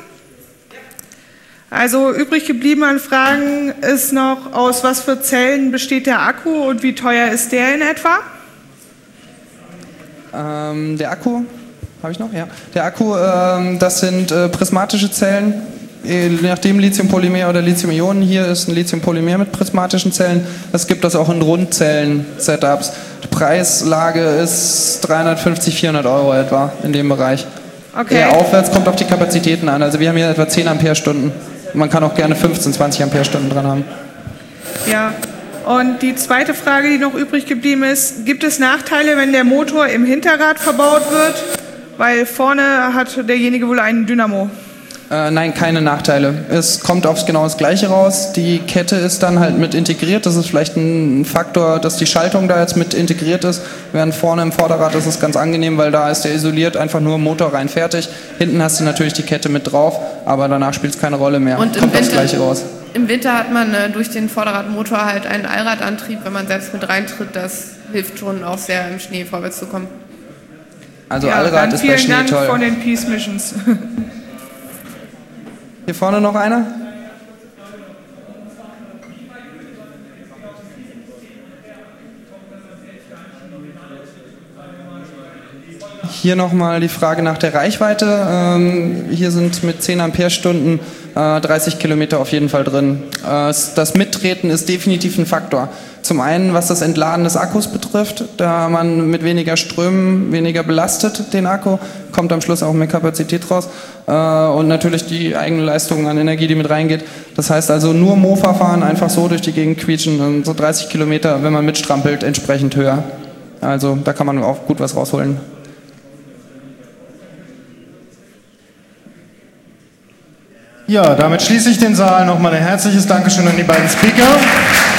Also übrig geblieben an Fragen ist noch, aus was für Zellen besteht der Akku und wie teuer ist der in etwa? Der Akku... Habe ich noch? Ja. Der Akku, das sind prismatische Zellen, je nachdem Lithiumpolymer oder Lithium-Ionen. Hier ist ein Lithiumpolymer mit prismatischen Zellen. Es gibt das auch in Rundzellen-Setups. Die Preislage ist 350, 400 Euro etwa in dem Bereich. Okay. Eher aufwärts, kommt auf die Kapazitäten an. Also wir haben hier etwa 10 Ampere-Stunden. Man kann auch gerne 15, 20 Ampere-Stunden dran haben. Ja. Und die zweite Frage, die noch übrig geblieben ist, gibt es Nachteile, wenn der Motor im Hinterrad verbaut wird? Weil vorne hat derjenige wohl einen Dynamo. Nein, keine Nachteile. Es kommt aufs genau das Gleiche raus. Die Kette ist dann halt mit integriert. Das ist vielleicht ein Faktor, dass die Schaltung da jetzt mit integriert ist. Während vorne im Vorderrad ist es ganz angenehm, weil da ist der isoliert, einfach nur Motor rein, fertig. Hinten hast du natürlich die Kette mit drauf, aber danach spielt es keine Rolle mehr. Und kommt aufs Gleiche raus. Im Winter hat man durch den Vorderradmotor halt einen Allradantrieb. Wenn man selbst mit reintritt, das hilft schon auch sehr im Schnee vorwärts zu kommen. Also ja, Allrad ist bei Schnee vielen Dank toll. von den Peace Missions. Hier vorne noch einer? Hier nochmal die Frage nach der Reichweite. Hier sind mit 10 Ampere-Stunden 30 Kilometer auf jeden Fall drin. Das Mittreten ist definitiv ein Faktor. Zum einen, was das Entladen des Akkus betrifft, da man mit weniger Strömen weniger belastet den Akku, kommt am Schluss auch mehr Kapazität raus. Und natürlich die eigene Leistung an Energie, die mit reingeht. Das heißt also nur Mofa fahren, einfach so durch die Gegend quietschen, und so 30 Kilometer, wenn man mitstrampelt, entsprechend höher. Also da kann man auch gut was rausholen. Ja, damit schließe ich den Saal. Nochmal ein herzliches Dankeschön an die beiden Speaker.